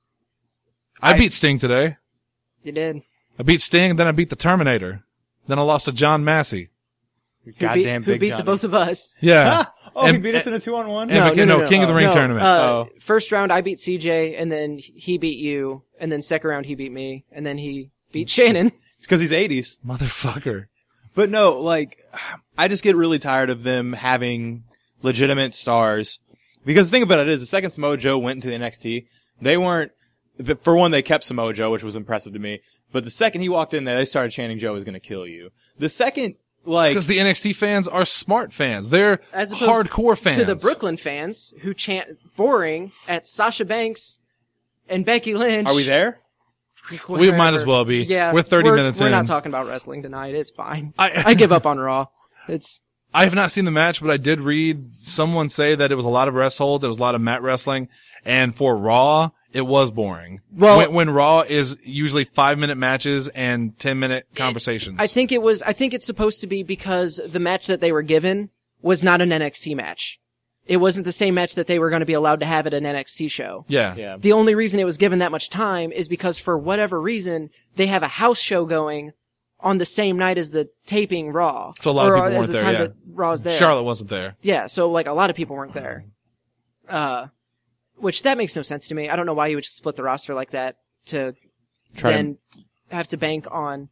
I I- beat Sting today. You did. I beat Sting, and then I beat the Terminator. Then I lost to John Massey. Who goddamn beat, who big beat Johnny. the both of us. Yeah. oh, he And- beat us in a two on one. and- became- no, King of the Ring no, tournament. Uh, Oh. First round, I beat C J, and then he beat you, and then second round, he beat me, and then he beat Shannon. It's because he's eighties. Motherfucker. But no, like, I just get really tired of them having legitimate stars. Because the thing about it is, the second Samoa Joe went into the N X T, they weren't, for one, they kept Samoa Joe, which was impressive to me. But the second he walked in there, they started chanting Joe is gonna kill you. The second, like, Because the N X T fans are smart fans. They're As opposed hardcore fans. to the Brooklyn fans who chant boring at Sasha Banks and Becky Lynch. are we there? We might as well be. Yeah, We're thirty minutes we're in. not talking about wrestling tonight. It's fine. I- I give up on Raw. It's I have not seen the match, but I did read someone say that it was a lot of rest holds. It was a lot of mat wrestling. And for Raw, it was boring. Well- when, when Raw is usually five minute matches and ten minute conversations. I think it was, I think it's supposed to be because the match that they were given was not an N X T match. It wasn't the same match that they were going to be allowed to have at an N X T show. Yeah. Yeah. The only reason it was given that much time is because for whatever reason, they have a house show going on the same night as the taping Raw. So a lot of Or people as weren't the there, time yeah. that Raw's there. Charlotte wasn't there. Yeah, so like a lot of people weren't there. Uh, which that makes no sense to me. I don't know why you would split the roster like that to Try to- then have to bank on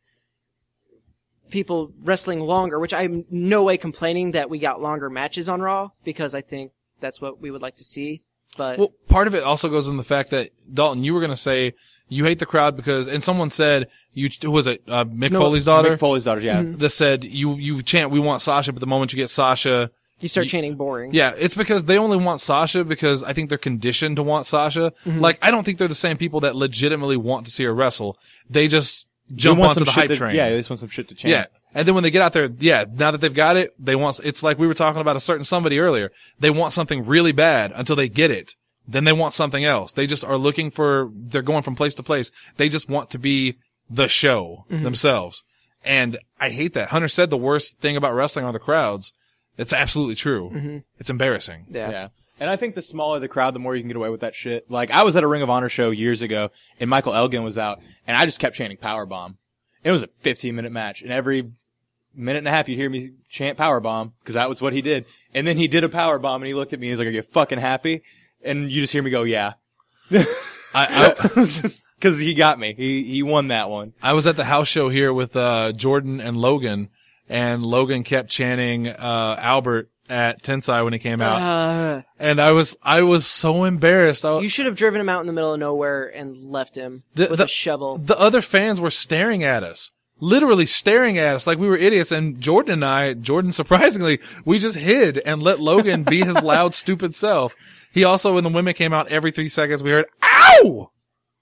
people wrestling longer, which I'm no way complaining that we got longer matches on Raw because I think that's what we would like to see. But Well, part of it also goes in the fact that, Dalton, you were going to say you hate the crowd because, and someone said, you, who was it, uh, Mick No, Foley's daughter? Mick Foley's daughter, yeah. That said, you, you chant, we want Sasha, but the moment you get Sasha, you start chanting boring. yeah, it's because they only want Sasha because I think they're conditioned to want Sasha. Mm-hmm. Like, I don't think they're the same people that legitimately want to see her wrestle. They just They jump want onto some the shit hype to- train. Yeah, they just want some shit to change. Yeah. And then when they get out there, yeah, now that they've got it, they want, it's like we were talking about a certain somebody earlier. They want something really bad until they get it. Then they want something else. They just are looking for, they're going from place to place. They just want to be the show themselves. And I hate that. Hunter said the worst thing about wrestling are the crowds. It's absolutely true. It's embarrassing. Yeah. Yeah. And I think the smaller the crowd, the more you can get away with that shit. Like, I was at a Ring of Honor show years ago, and Michael Elgin was out, and I just kept chanting Powerbomb. It was a fifteen minute match, and every minute and a half you'd hear me chant Powerbomb, because that was what he did. And then he did a Powerbomb, and he looked at me, and he's like, are you fucking happy? And you just hear me go, yeah. I, I, just because he got me. He, he won that one. I was at the house show here with, uh, Jordan and Logan, and Logan kept chanting, uh, Albert at Tensai when he came out. Uh, And I was, I was so embarrassed. I, you should have driven him out in the middle of nowhere and left him The- with the- a shovel. the other fans were staring at us, literally staring at us like we were idiots. And Jordan and I, Jordan, surprisingly, we just hid and let Logan be his loud, stupid self. He also, when the women came out every three seconds, we heard, ow!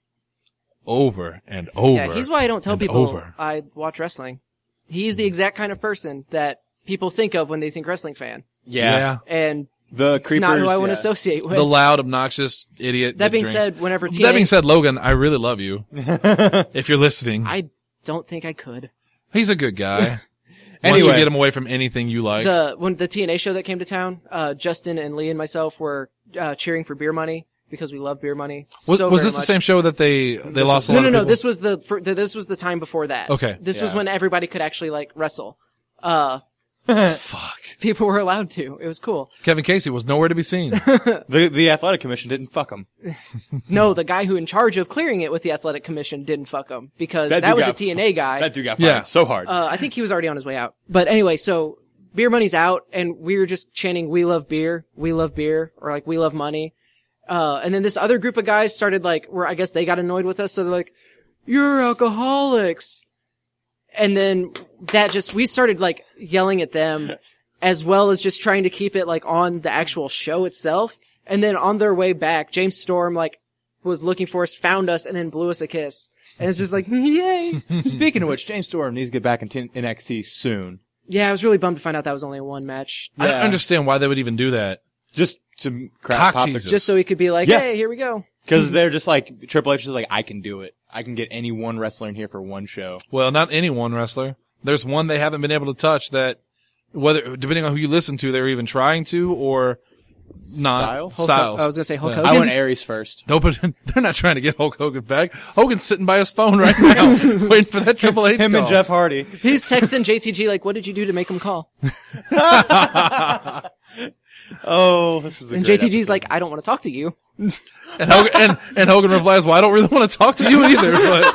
Over and over. Yeah, he's why I don't tell and people over. I watch wrestling. He's the exact kind of person that people think of when they think wrestling fan. Yeah. And The it's creepers. not who I want to yeah. associate with. The loud, obnoxious idiot. That being drinks. said, whenever T N A, that being said, Logan, I really love you. If you're listening, I don't think I could. he's a good guy. Once Anyway. you get him away from anything you like. The when the T N A show that came to town, uh, Justin and Lee and myself were uh, cheering for Beer Money because we love Beer Money. was so was very this the much. same show that they they lost a No, lot no, of no. people? This was the for, the this was the time before that. Okay. This was Yeah. when everybody could actually like wrestle. Uh, Fuck. people were allowed to. It was cool. Kevin Casey was nowhere to be seen. The, the athletic commission didn't fuck him. No, the guy who in charge of clearing it with the athletic commission didn't fuck him because That that, dude was got a T N A guy. That dude got fired Yeah. so hard. Uh, I think he was already on his way out. But anyway, so Beer Money's out and we were just chanting, we love beer, we love beer, or like, we love money. Uh, and then this other group of guys started like, where I guess they got annoyed with us. So they're like, you're alcoholics. And then that just, we started like yelling at them as well as just trying to keep it like on the actual show itself. And then on their way back, James Storm, like, was looking for us, found us, and then blew us a kiss. And it's just like, yay. Speaking of which, James Storm needs to get back in N X T soon. Yeah, I was really bummed to find out that was only a one match. I don't Yeah. understand why they would even do that. Just to Cock crap pop teasers. the Just so he could be like, Yeah. hey, here we go. Because they're just like, Triple H is like, I can do it. I can get any one wrestler in here for one show. Well, not any one wrestler. There's one they haven't been able to touch that, whether depending on who you listen to, they were even trying to or not. Styles? Hulk- Styles. I was gonna say Hulk Yeah. Hogan. I want Aries first. No, but they're not trying to get Hulk Hogan back. Hogan's sitting by his phone right now, waiting for that Triple H Him call. and Jeff Hardy. He's texting J T G like, what did you do to make him call? Oh, this is a And great J T G's episode. like, I don't want to talk to you. And Hogan, and, and Hogan replies, well, I don't really want to talk to you either,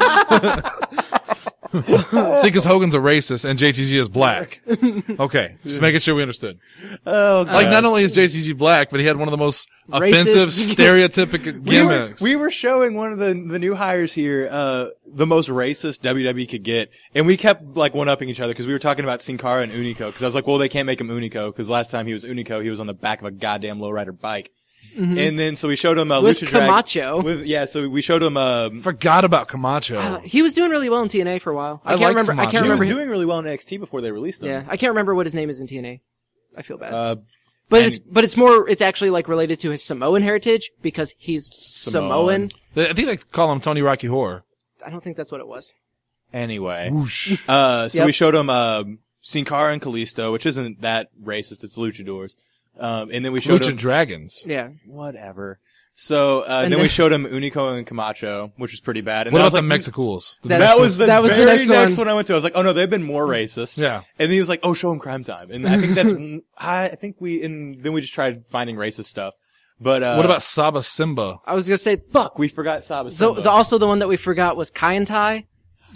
but. See, cause Hogan's a racist and J T G is black. Okay. Just making sure we understood. Oh, Like, not only is J T G black, but he had one of the most offensive, Racist. stereotypic we were, gimmicks. we were showing one of the the new hires here, uh, the most racist W W E could get, and we kept like one upping each other because we were talking about Sin Cara and Unico. Because I was like, well, they can't make him Unico because last time he was Unico, he was on the back of a goddamn lowrider bike. And then so we showed him uh, With Lucha Drag- Camacho. With yeah, so we showed him. Um, Forgot about Camacho. Uh, he was doing really well in T N A for a while. I, I can't liked remember. I Camacho. can't he was remember. doing really well in N X T before they released him. yeah, I can't remember what his name is in T N A. I feel bad. Uh, but and- it's but it's more. It's actually like related to his Samoan heritage because he's Samoan. Samoan. I think they call him Tony Rocky Horror. I don't think that's what it was. Anyway, uh, so Yep. we showed him um, Sin Cara and Kalisto, which isn't that racist. It's luchadors. Um, and then we showed Lucha him Dragons. Yeah. whatever. So uh, then, then- we showed him Unico and Camacho, which was pretty bad. And What then I about was the like, Mexicools? The That- That was the That was the very next next, one. one I went to. I was like, oh no, they've been more racist. Yeah. And then he was like, oh, show him Crime Time. And I think that's, I, I think we, and then we just tried finding racist stuff. But uh, What about Saba Simba? I was gonna say fuck? We forgot Saba The, Simba. the, also the one that we forgot was Kai and Tai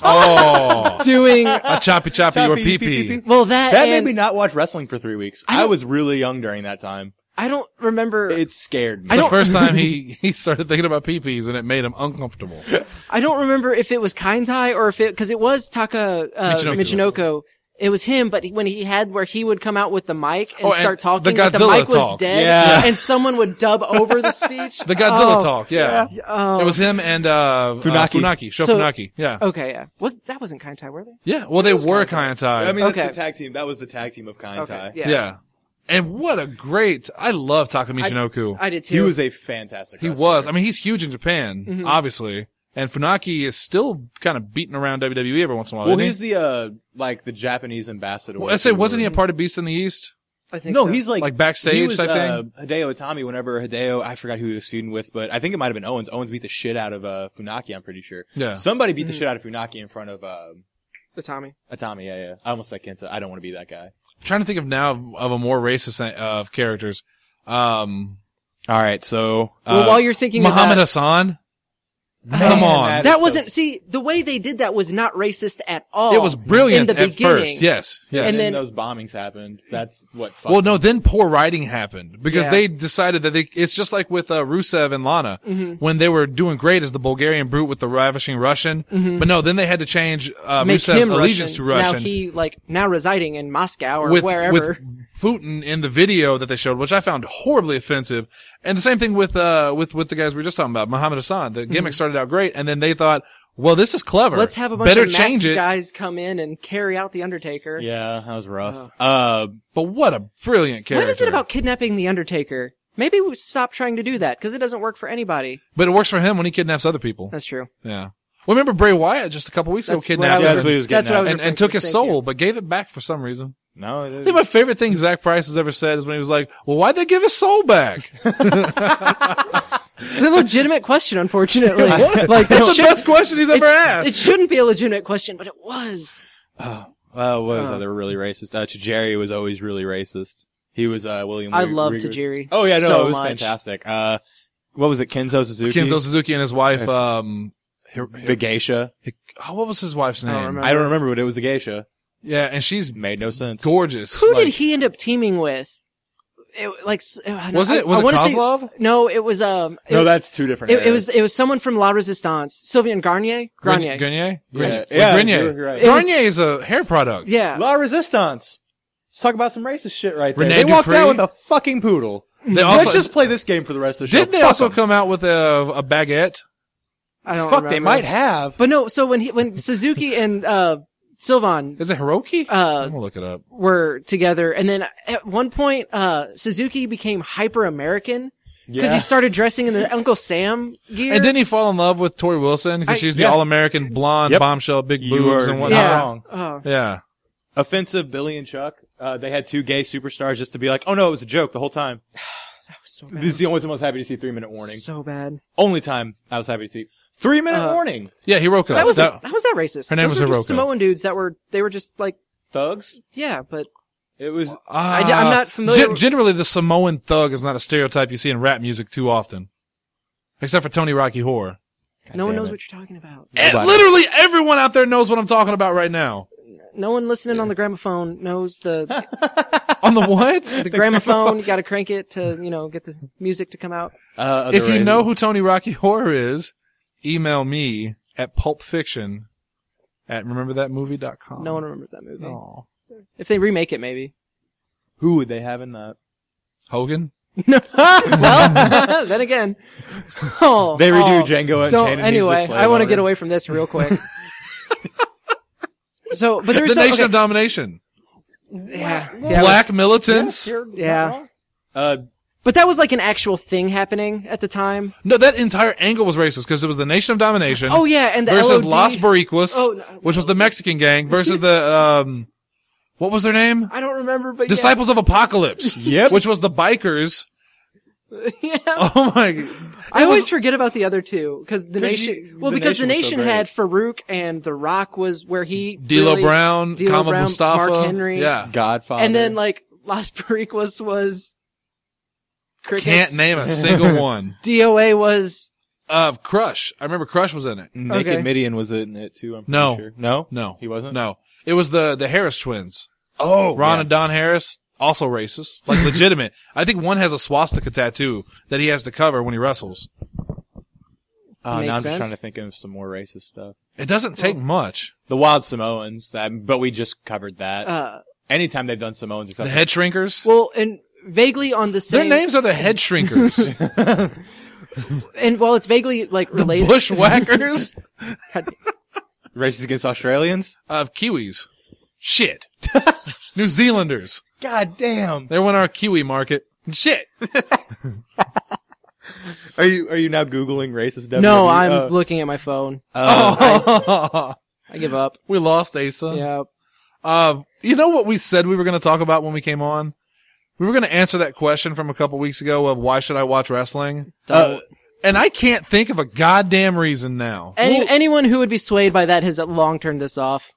Oh, doing a choppy choppy or Choppy, pee pee, pee. pee. well that that made and me not watch wrestling for three weeks. I I, don't- was really young during that time. I don't remember. It scared me. I The don't- first time he, he started thinking about pee pees and it made him uncomfortable. I don't remember if it was Kai and Tai or if it because it was Taka uh, Michinoku. Michinoku. It was him, but when he had where he would come out with the mic and Oh, and start talking, the but the Godzilla mic was talk. dead, Yeah. and someone would dub over the speech. The Godzilla Oh, talk, yeah. Oh. It was him and, uh, Funaki. uh, Funaki. Sho So- Funaki. Yeah. Okay, yeah. Was that wasn't Kai and Tai, were they? Yeah. Well, they were Kai and Tai. I mean, Okay. that's the tag team. That was the tag team of Kai and Okay, Tai. yeah. yeah. And what a great, I love Taka Michinoku. I did too. He was a fantastic. He wrestler. was. I mean, he's huge in Japan, Mm-hmm. obviously. And Funaki is still kind of beating around W W E every once in a while. Well, isn't he's he? the uh, like the Japanese ambassador. Well, I say, wasn't he a part of Beast in the East? I think No, so. he's like Like backstage He was, type uh, thing? Hideo Itami. Whenever Hideo, I forgot who he was feuding with, but I think it might have been Owens. Owens beat the shit out of uh, Funaki. I'm pretty sure. Yeah. Somebody beat the Mm-hmm. shit out of Funaki in front of uh, the Tommy. Itami. Yeah, yeah. I almost said Kenta. I don't want to be that guy. I'm trying to think of now of a more racist uh, of characters. Um, All right, so Well, uh, while you're thinking Muhammad of that, Hassan. Man, Come on. that that is wasn't so- see the way they did that was not racist at all. It was brilliant in the at beginning. first. Yes. Yes. And And then- then those bombings happened. That's what. Fucked Well, no, them. then poor writing happened because Yeah. they decided that they, it's just like with, uh, Rusev and Lana Mm-hmm. when they were doing great as the Bulgarian brute with the ravishing Russian. But no, then they had to change, uh, Make Rusev's him allegiance Russian. to Russian. Now he like now residing in Moscow or with, wherever. with Putin in the video that they showed, which I found horribly offensive. And the same thing with, uh, with, with the guys we were just talking about, Muhammad Hassan. The gimmick started out great and then they thought, well, this is clever. Let's have a bunch Better of masked change it. guys come in and carry out the Undertaker. Yeah, that was rough. Uh, But what a brilliant character. What is it about kidnapping the Undertaker? Maybe we stop trying to do that because it doesn't work for anybody. But it works for him when he kidnaps other people. That's true. Yeah. Well, remember Bray Wyatt just a couple weeks ago That's what kidnapped I was- him that's what he was That's getting what I at. was and, and referring took to. his Thank you. soul, but gave it back for some reason. no, it I is. think my favorite thing Zach Price has ever said is when he was like, well, why'd they give his soul back? It's a legitimate question, unfortunately. like that That's the should- best question he's ever it, asked. it shouldn't be a legitimate question, but it was. Uh, what was that? They were really racist. Uh, Tajiri was always really racist. He was, uh, William. I Rig- love Rigger- Tajiri. Oh yeah, no, so it was much. fantastic. Uh, what was it? Kenzo Suzuki. Kenzo Suzuki and his wife, um, Hi- the geisha. Hi- oh, what was his wife's name? I don't remember. I don't remember, but it was a geisha. Yeah, and she's Made no sense. gorgeous. Who Like, did he end up teaming with? It, like, s- uh, Was I- it- was I it wanna say- Kozlov? no, it was um. It, No, that's two different. it, it was eras. it was someone from La Resistance, Sylvain Garnier. Garnier. Grenier? Yeah, Grenier. yeah, Grenier. you're right. It was- Garnier is a hair product. Yeah. La Resistance. Let's talk about some racist shit right there. Renee they walked Dupree? out with a fucking poodle. They also Let's just play this game for the rest of the show. didn't they Fuck also 'em. come out with a, a baguette? I don't Fuck, remember. they might have. But no, so when he, when Suzuki and, uh, Sylvan Is it Hiroki? Uh, I'm gonna look it up. were together, and then at one point, uh, Suzuki became hyper-American because he Yeah. started dressing in the Uncle Sam gear. And didn't he fall in love with Tori Wilson because I- she's the yeah. all-American blonde Yep. bombshell, big You boobs are and not whatnot? yeah. wrong. Oh. Yeah. Offensive Billy and Chuck. Uh, they had two gay superstars just to be like, oh no, it was a joke the whole time. So bad. This is the only time I was happy to see three minute warning. So bad. Only time I was happy to see three minute Uh, warning. Yeah, Hiroko. That was That- how was that racist? Her name Those was were just Hiroko. Samoan dudes that were they were just like Thugs. yeah, but It was. I d- I'm not Uh, familiar gen- with- generally, the Samoan thug is not a stereotype you see in rap music too often. Except for Tony Rocky Horror. no one damn knows it. what you're talking about. And Nobody. literally everyone out there knows what I'm talking about right now. No one listening on the gramophone knows the On the what? the gramophone. You got to crank it to you know get the music to come out. Uh, If you other know races. who Tony Rocky Horror is, email me at pulpfiction at remember that movie dot com. No one remembers that movie. Aw. If they remake it, maybe. who would they have in that? Hogan? No. Well, then again. Oh, They redo oh, Django Unchained. Don't, and he's the anyway, slave I want to owner. get away from this real quick. So, but there's The so, Nation okay. of Domination. yeah, yeah, Black militants? yeah. Uh, But that was like an actual thing happening at the time. No, that entire angle was racist because it was the Nation of Domination. Oh yeah, and the versus L O D Los Boricuas, Oh, no, which was the Mexican gang, versus the, um, what was their name? I don't remember, but Disciples of Apocalypse. Yep. Which was the bikers. yeah. yeah. Oh my. It I always was- forget about the other two because the 'Cause nation. you- well, the because the Nation was so nation had Farouk and The Rock was where he. D'Lo really- Brown, D'Lo Kama Brown, Mustafa. Mark Henry. Yeah. Godfather. And then like Las Boricuas was. Crickets. Can't name a single one. D O A was. Uh, Crush. I remember Crush was in it. Naked okay. Midian was in it too. I'm pretty No. sure. No, No. he wasn't. No. It was the, the Harris twins. Oh, Ron yeah. and Don Harris. Also racist. Like legitimate. I think one has a swastika tattoo that he has to cover when he wrestles. Uh, Makes now I'm just sense. trying to think of some more racist stuff. It doesn't take much. The Wild Samoans, that, but we just covered that. Uh, Anytime they've done Samoans, The except head shrinkers. well, and vaguely on the Their same. names are the head shrinkers. And while it's vaguely like related. Bushwhackers racist against Australians. of Kiwis. Shit. New Zealanders. God damn. They won our Kiwi market. Shit. Are you are you now googling racist? W W E? No, I'm Uh, looking at my phone. uh, I give up. We lost Asa. Yeah. Uh, you know what we said we were going to talk about when we came on? We were going to answer that question from a couple weeks ago of why should I watch wrestling? uh, And I can't think of a goddamn reason now. Any, anyone who would be swayed by that has long turned this off.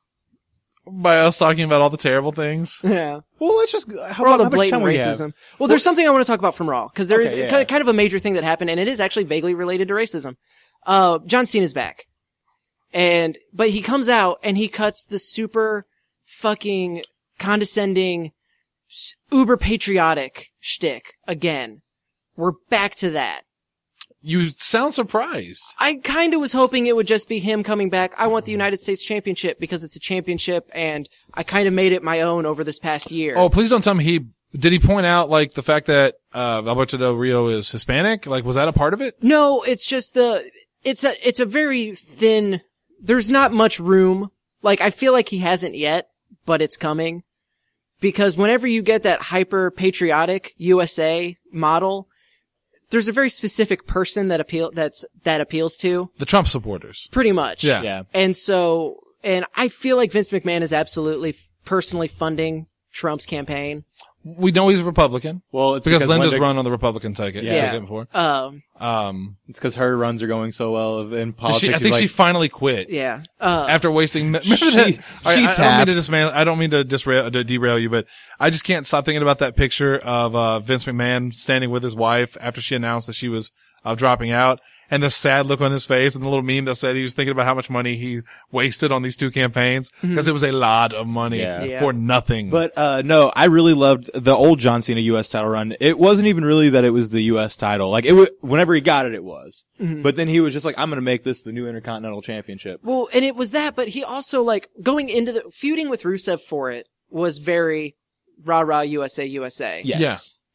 By us talking about all the terrible things. Yeah. well, let's just. How, For all about, the how much blatant time we have? racism. Well, there's something I want to talk about from Raw, because there is Okay, ki- yeah. kind of a major thing that happened, and it is actually vaguely related to racism. Uh, John Cena's back. And, but he comes out and he cuts the super fucking condescending, s- uber patriotic shtick again. We're back to that. You sound surprised. I kind of was hoping it would just be him coming back. I want the United States Championship because it's a championship and I kind of made it my own over this past year. Oh, please don't tell me he, did he point out like the fact that, uh, Alberto Del Rio is Hispanic? Like, was that a part of it? No, it's just the, it's a, it's a very thin, there's not much room. Like, I feel like he hasn't yet, but it's coming. Because whenever you get that hyper patriotic U S A model, there's a very specific person that appeal, that's, that appeals to. The Trump supporters. Pretty much. Yeah. Yeah. And so, and I feel like Vince McMahon is absolutely f- personally funding Trump's campaign. We know he's a Republican. Well, it's Because, Linda's Linda- run on the Republican ticket. Yeah. ticket before. Um, Um, It's because her runs are going so well in politics. she, I He's think like, she finally quit. yeah. Uh, After wasting, remember She- that? she I, I don't mean tapped. to dismantle, I don't mean to disrail, to derail you, but I just can't stop thinking about that picture of, uh, Vince McMahon standing with his wife after she announced that she was, uh, dropping out, and the sad look on his face, and the little meme that said he was thinking about how much money he wasted on these two campaigns, because it was a lot of money Yeah. Yeah. for nothing. But uh no, I really loved the old John Cena U S title run. It wasn't even really that it was the U S title. Like it w- whenever he got it, it was. But then he was just like, I'm gonna make this the new Intercontinental Championship. Well, and it was that, but he also, like, going into the, feuding with Rusev for it was very rah-rah U S A, U S A. Yes. Yeah.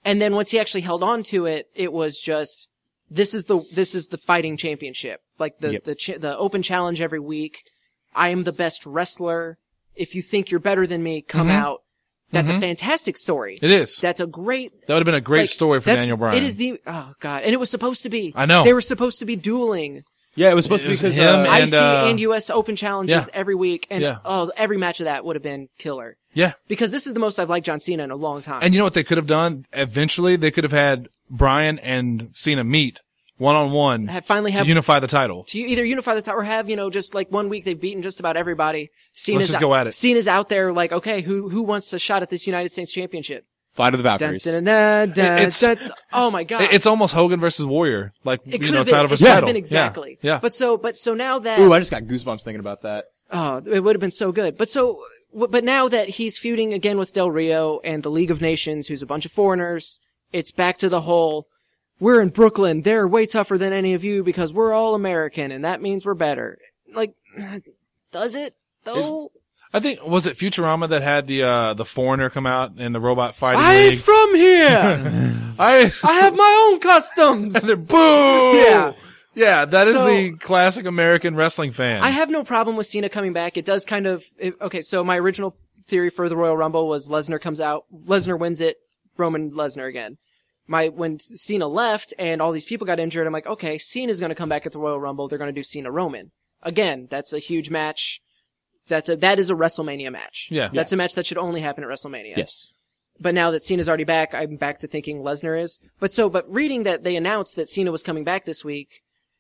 And then once he actually held on to it, it was just, this is the, this is the fighting championship. Like the, Yep. the, ch- the open challenge every week. I am the best wrestler. If you think you're better than me, come out. That's a fantastic story. It is. That's a great, That would have been a great like, story for that's- Daniel Bryan. It is the, oh god. And it was supposed to be. I know. They were supposed to be dueling. Yeah, it was supposed It to be was because him uh, and- I C uh, and U S Open challenges yeah. every week. And Yeah. oh, every match of that would have been killer. Yeah. Because this is the most I've liked John Cena in a long time. And you know what they could have done? Eventually, they could have had Bryan and Cena meet one-on-one have finally to have unify the title. to either unify the title or have, you know, just like one week they've beaten just about everybody. Cena's just out, go at it. Cena's out there like, okay, who who wants a shot at this United States Championship? Fight of the Dun, Valkyries. dun, dun, dun, It's- dun. Oh my god. It- It's almost Hogan versus Warrior. Like, it you could know, have been, title it versus could have title. been exactly. Yeah. yeah. But so but so now that Ooh, I just got goosebumps thinking about that. Oh, it would have been so good. But so, w- but now that he's feuding again with Del Rio and the League of Nations, who's a bunch of foreigners, it's back to the whole, we're in Brooklyn, they're way tougher than any of you because we're all American and that means we're better. Like, does it though? I think, was it Futurama that had the, uh, the foreigner come out in the robot fighting I ain't league? from here! I, I have my own customs! they're boo! Yeah. Yeah, that is So- the classic American wrestling fan. I have no problem with Cena coming back. It does kind of, it, okay, so my original theory for the Royal Rumble was Lesnar comes out, Lesnar wins it, Roman Lesnar again. My, when Cena left and all these people got injured, I'm like, okay, Cena's gonna come back at the Royal Rumble, they're gonna do Cena Roman. Again, that's a huge match. That's a, that is a WrestleMania match. Yeah. That's a match that should only happen at WrestleMania. Yes. But now that Cena's already back, I'm back to thinking Lesnar is. But so, but reading that they announced that Cena was coming back this week,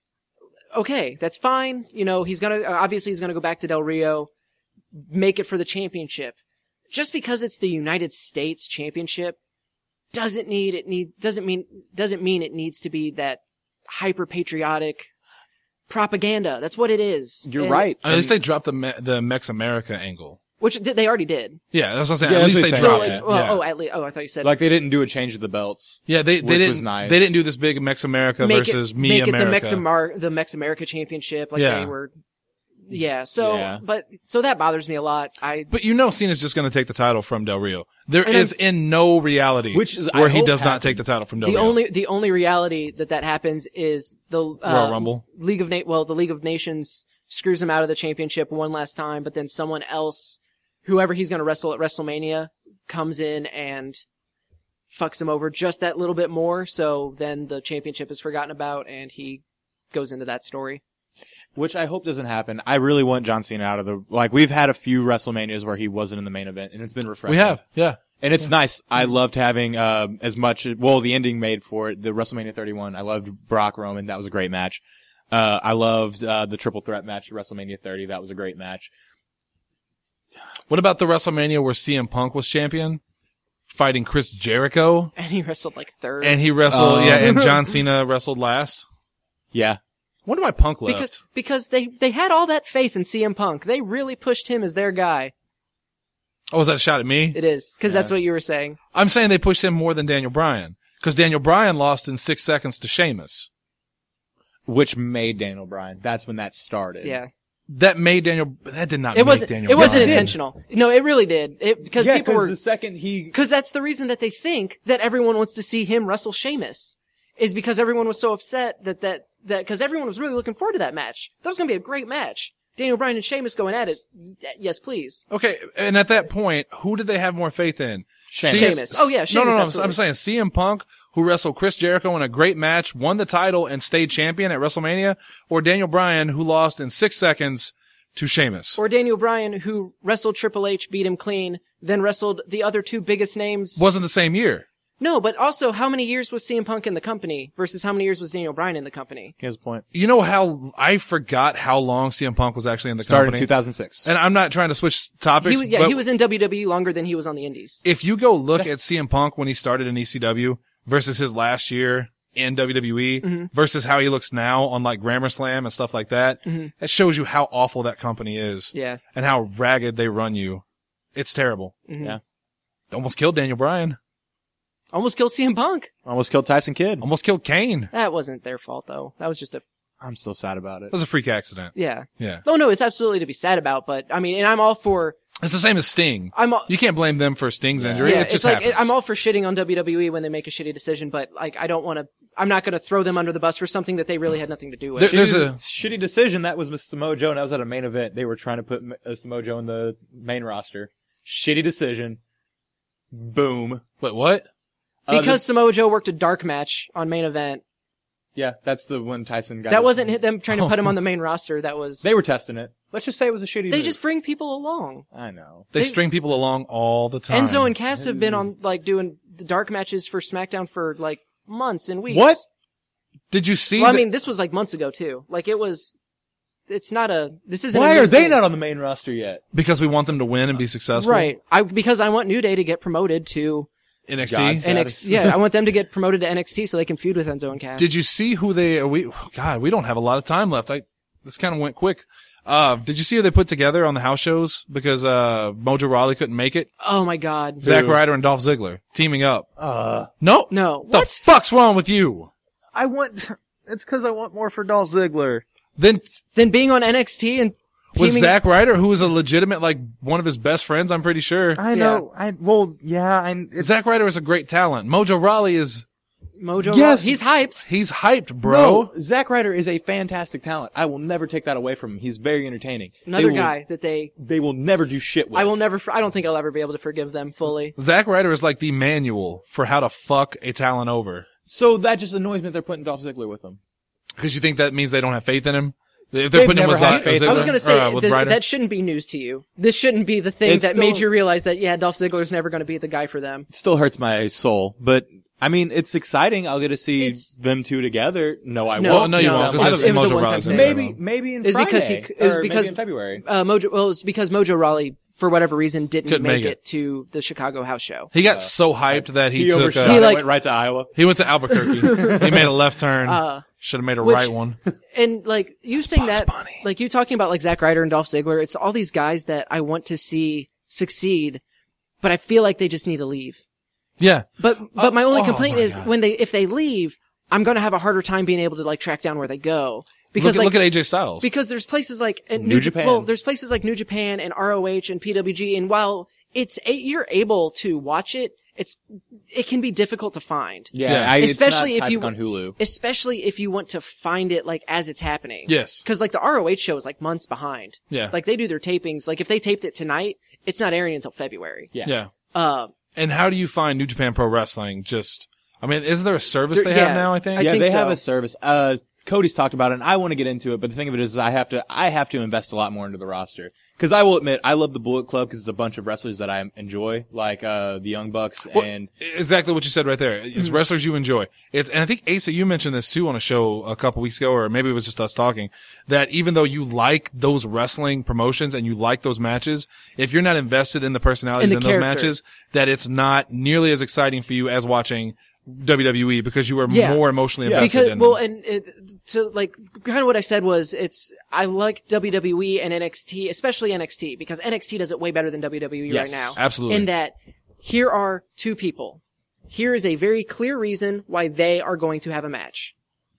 okay, that's fine. You know, he's gonna, obviously he's gonna go back to Del Rio, make it for the championship. Just because it's the United States championship doesn't need, it need, doesn't mean, doesn't mean it needs to be that hyper patriotic propaganda. That's what it is. You're And- right. At least they dropped the Me- the Mex America angle. Which did- they already did. Yeah, that's what I'm saying. Yeah, At that's least what they he's So saying. dropped like, it. well, yeah. oh, at least, oh, I thought you said Like they didn't do a change of the belts. yeah, they, they which didn't, was nice. they didn't do this big Mex America make versus it, Me make America. it the Mex Amar- the Mex America championship. Like Yeah. they were, yeah. So, Yeah. but so that bothers me a lot. I But you know Cena's just going to take the title from Del Rio. There And is in no reality Which is- I where he hope does not happens. take the title from Del the Rio. only the only reality that that happens is the uh, Royal Rumble? League of Na- well the League of Nations screws him out of the championship one last time, but then someone else, whoever he's going to wrestle at WrestleMania, comes in and fucks him over just that little bit more. So then the championship is forgotten about, and he goes into that story. Which I hope doesn't happen. I really want John Cena out of the, like, we've had a few WrestleManias where he wasn't in the main event, and it's been refreshing. we have, yeah. And it's nice. I loved having, um, as much, well, the ending made for it, the WrestleMania thirty-one. I loved Brock Roman. That was a great match. Uh, I loved, uh, the triple threat match at WrestleMania thirty. That was a great match. What about the WrestleMania where C M Punk was champion, fighting Chris Jericho, And he wrestled like third. and he wrestled, Um, yeah, and John Cena wrestled last? Yeah. Wonder why Punk left. Because because they they had all that faith in C M Punk. They really pushed him as their guy. oh, was that a shot at me? It is because that's what you were saying. I'm saying they pushed him more than Daniel Bryan. Because Daniel Bryan lost in six seconds to Sheamus. Which made Daniel Bryan. That's when that started. Yeah, That made Daniel, that did not it make wasn't. Daniel It wasn't Bryan. intentional. No, it really did. It because Yeah, people because were the second he, because that's the reason that they think that everyone wants to see him wrestle Sheamus is because everyone was so upset that that that because everyone was really looking forward to that match. That was going to be a great match. Daniel Bryan and Sheamus going at it. Yes, please. Okay, and at that point, who did they have more faith in? Sheamus. C- Sheamus. Oh, yeah, no, Sheamus, no, no. I'm, absolutely. I'm saying C M Punk, who wrestled Chris Jericho in a great match, won the title, and stayed champion at WrestleMania, or Daniel Bryan, who lost in six seconds to Sheamus. Or Daniel Bryan, who wrestled Triple H, beat him clean, then wrestled the other two biggest names. Wasn't the same year. No, but also, how many years was C M Punk in the company versus how many years was Daniel Bryan in the company? he has a point. You know how I forgot how long C M Punk was actually in the Started in company. two thousand six. And I'm not trying to switch topics. He was, yeah, but he was in W W E longer than he was on the Indies. if you go look at C M Punk when he started in E C W versus his last year in W W E Mm-hmm. versus how he looks now on like Grammar Slam and stuff like that, that shows you how awful that company is. Mm-hmm. Yeah. And how ragged they run you. It's terrible. Mm-hmm. Yeah. Almost killed Daniel Bryan. Almost killed C M Punk. Almost killed Tyson Kidd. Almost killed Kane. That wasn't their fault, though. That was just a, I'm still sad about it. That was a freak accident. yeah. Yeah. Oh, no, it's absolutely to be sad about, but, I mean, and I'm all for It's the same as Sting. I'm all, You can't blame them for Sting's injury. yeah, it just it's like happens. I'm all for shitting on W W E when they make a shitty decision, but like I don't want to. I'm not going to throw them under the bus for something that they really had nothing to do with. There- there's Shitty- a shitty decision. That was with Samoa Joe, and that was at a main event. They were trying to put uh, Samoa Joe in the main roster. Shitty decision. Boom. wait, what? Uh, because the- Samoa Joe worked a dark match on main event. yeah, that's the one Tyson got. That his- wasn't hit them trying to put him on the main roster. That was They were testing it. Let's just say it was a shitty. they move. just bring people along. I know. They, They- string people along all the time. Enzo and Cass have been on like doing the dark matches for SmackDown for like months and weeks. What? Did you see? Well, I that- mean, this was like months ago too. Like it was. It's not a. This isn't. Why a new are they thing. not on the main roster yet? because we want them to win and be successful. Right. I because I want New Day to get promoted to N X T. God's- N X T. Yeah, I want them to get promoted to N X T so they can feud with Enzo and Cass. Did you see who they? We God, we don't have a lot of time left. I this kind of went quick. Uh, did you see who they put together on the house shows because uh Mojo Rawley couldn't make it? Oh my God. Zack Who? Ryder and Dolph Ziggler teaming up. Uh, No, No. The What? fuck's wrong with you? I want. It's because I want more for Dolph Ziggler. Then Then being on N X T and with teaming. Zack Ryder, who was a legitimate like one of his best friends, I'm pretty sure. I know. I well, yeah. I'm. It's, Zack Ryder is a great talent. Mojo Rawley is Mojo. Yes. Rawley, he's hyped. he's hyped, bro. No, Zack Ryder is a fantastic talent. I will never take that away from him. He's very entertaining. Another They will- guy that they. They will never do shit with. I will never. I don't think I'll ever be able to forgive them fully. Zack Ryder is like the manual for how to fuck a talent over. So that just annoys me that they're putting Dolph Ziggler with them. Because you think that means they don't have faith in him? If they're They've putting him never with had Ziggler, faith in I was Ziggler? gonna say or, uh, with does- Ryder? that shouldn't be news to you. This shouldn't be the thing It's that still- made you realize that yeah, Dolph Ziggler's never going to be the guy for them. It still hurts my soul, but I mean, it's exciting. I'll get to see It's- them two together. No, I No, won't. Well, no, you no, won't. it Because was- it's it was a Mojo one-time Rawley's thing. gonna Maybe, be maybe in It was Friday, because he- it was or because- maybe in February. Uh, Mojo. Well, it was because Mojo Rawley, for whatever reason, didn't Couldn't make make it to the Chicago house show. He got so hyped that he, He, took. overshot. Uh, He, and like- went right to Iowa. he went to Albuquerque. He made a left turn. Uh, Should have made a which- right one. And like you saying Bugs that, Bunny. like you talking about like Zack Ryder and Dolph Ziggler, it's all these guys that I want to see succeed, but I feel like they just need to leave. Yeah. But but my only oh complaint my is God. when they if they leave, I'm gonna have a harder time being able to like track down where they go because Look, at like look at A J Styles. because there's places like uh, New Japan. Well, there's places like New Japan and R O H and P W G, and while it's a, you're able to watch it, it's it can be difficult to find. Yeah, Yeah. I, Especially it's if not you- typical on Hulu. Especially if you want to find it like as it's happening. Yes. Because like the R O H show is like months behind. Yeah. Like they do their tapings. Like if they taped it tonight, it's not airing until February. Yeah. Yeah. Uh, And how do you find New Japan Pro Wrestling? Just, I mean, isn't there a service There- they have yeah. now? I think. I yeah, think they so. have a service. Uh, Cody's talked about it, and I want to get into it, but the thing of it is, I have to, I have to invest a lot more into the roster. Because I will admit, I love the Bullet Club because it's a bunch of wrestlers that I enjoy, like uh the Young Bucks Well, and exactly what you said right there. It's wrestlers you enjoy. It's, and I think Asa, you mentioned this too on a show a couple weeks ago, or maybe it was just us talking, that even though you like those wrestling promotions and you like those matches, if you're not invested in the personalities In in, the those character. matches, that it's not nearly as exciting for you as watching W W E because you are Yeah. more emotionally Yeah. invested because in well, them. and it, so like kind of what I said was it's I like W W E and N X T, especially N X T, because N X T does it way better than W W E Yes, right now. absolutely. In that here are two people. Here is a very clear reason why they are going to have a match.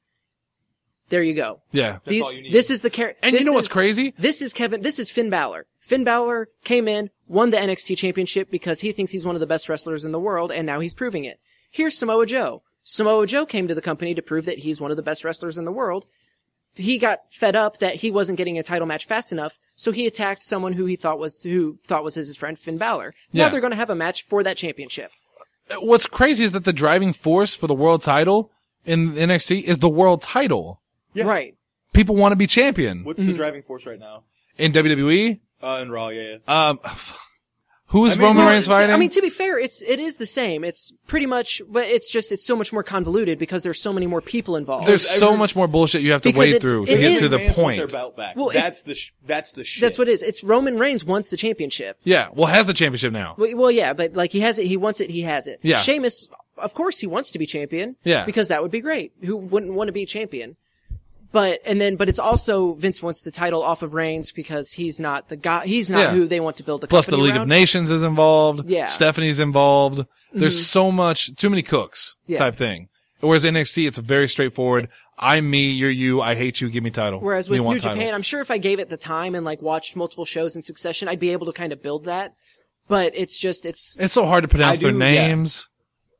There you go. Yeah. These, all you need. This is the character. And you know what's crazy? This is Kevin. This is Finn Balor. Finn Balor came in, won the N X T championship because he thinks he's one of the best wrestlers in the world, and now he's proving it. Here's Samoa Joe. Samoa Joe came to the company to prove that he's one of the best wrestlers in the world. He got fed up that he wasn't getting a title match fast enough, so he attacked someone who he thought was who thought was his friend Finn Balor. Now Yeah. they're going to have a match for that championship. What's crazy is that the driving force for the world title in N X T is the world title. Yeah. Right. People want to be champion. what's the driving force right now? In W W E, Uh, in Raw, yeah, yeah. um, who's I mean, Roman well, Reigns fighting? I mean, to be fair, it's it is the same. It's pretty much, but it's just it's so much more convoluted because there's so many more people involved. There's so every- much more bullshit you have to Because wade it's- through it to get is- to the Fans want their point. belt back. Well, that's the sh- that's the shit. That's what it is. It's Roman Reigns wants the championship. Yeah, well, has the championship now. Well, well, yeah, but like he has it, he wants it, he has it. Yeah. Sheamus, of course, he wants to be champion. Yeah. because that would be great. Who wouldn't want to be champion? But and then, but it's also Vince wants the title off of Reigns because he's not the guy. He's not Yeah. who they want to build the Plus, the company League of around. Nations is involved. Yeah. Stephanie's involved. There's so much, too many cooks Yeah. type thing. Whereas N X T, it's very straightforward. I'm me, you're you, I hate you, give me title. Whereas Me with want New title. Japan, I'm sure if I gave it the time and like watched multiple shows in succession, I'd be able to kind of build that. But it's just, it's, It's so hard to pronounce I their do, yeah. names.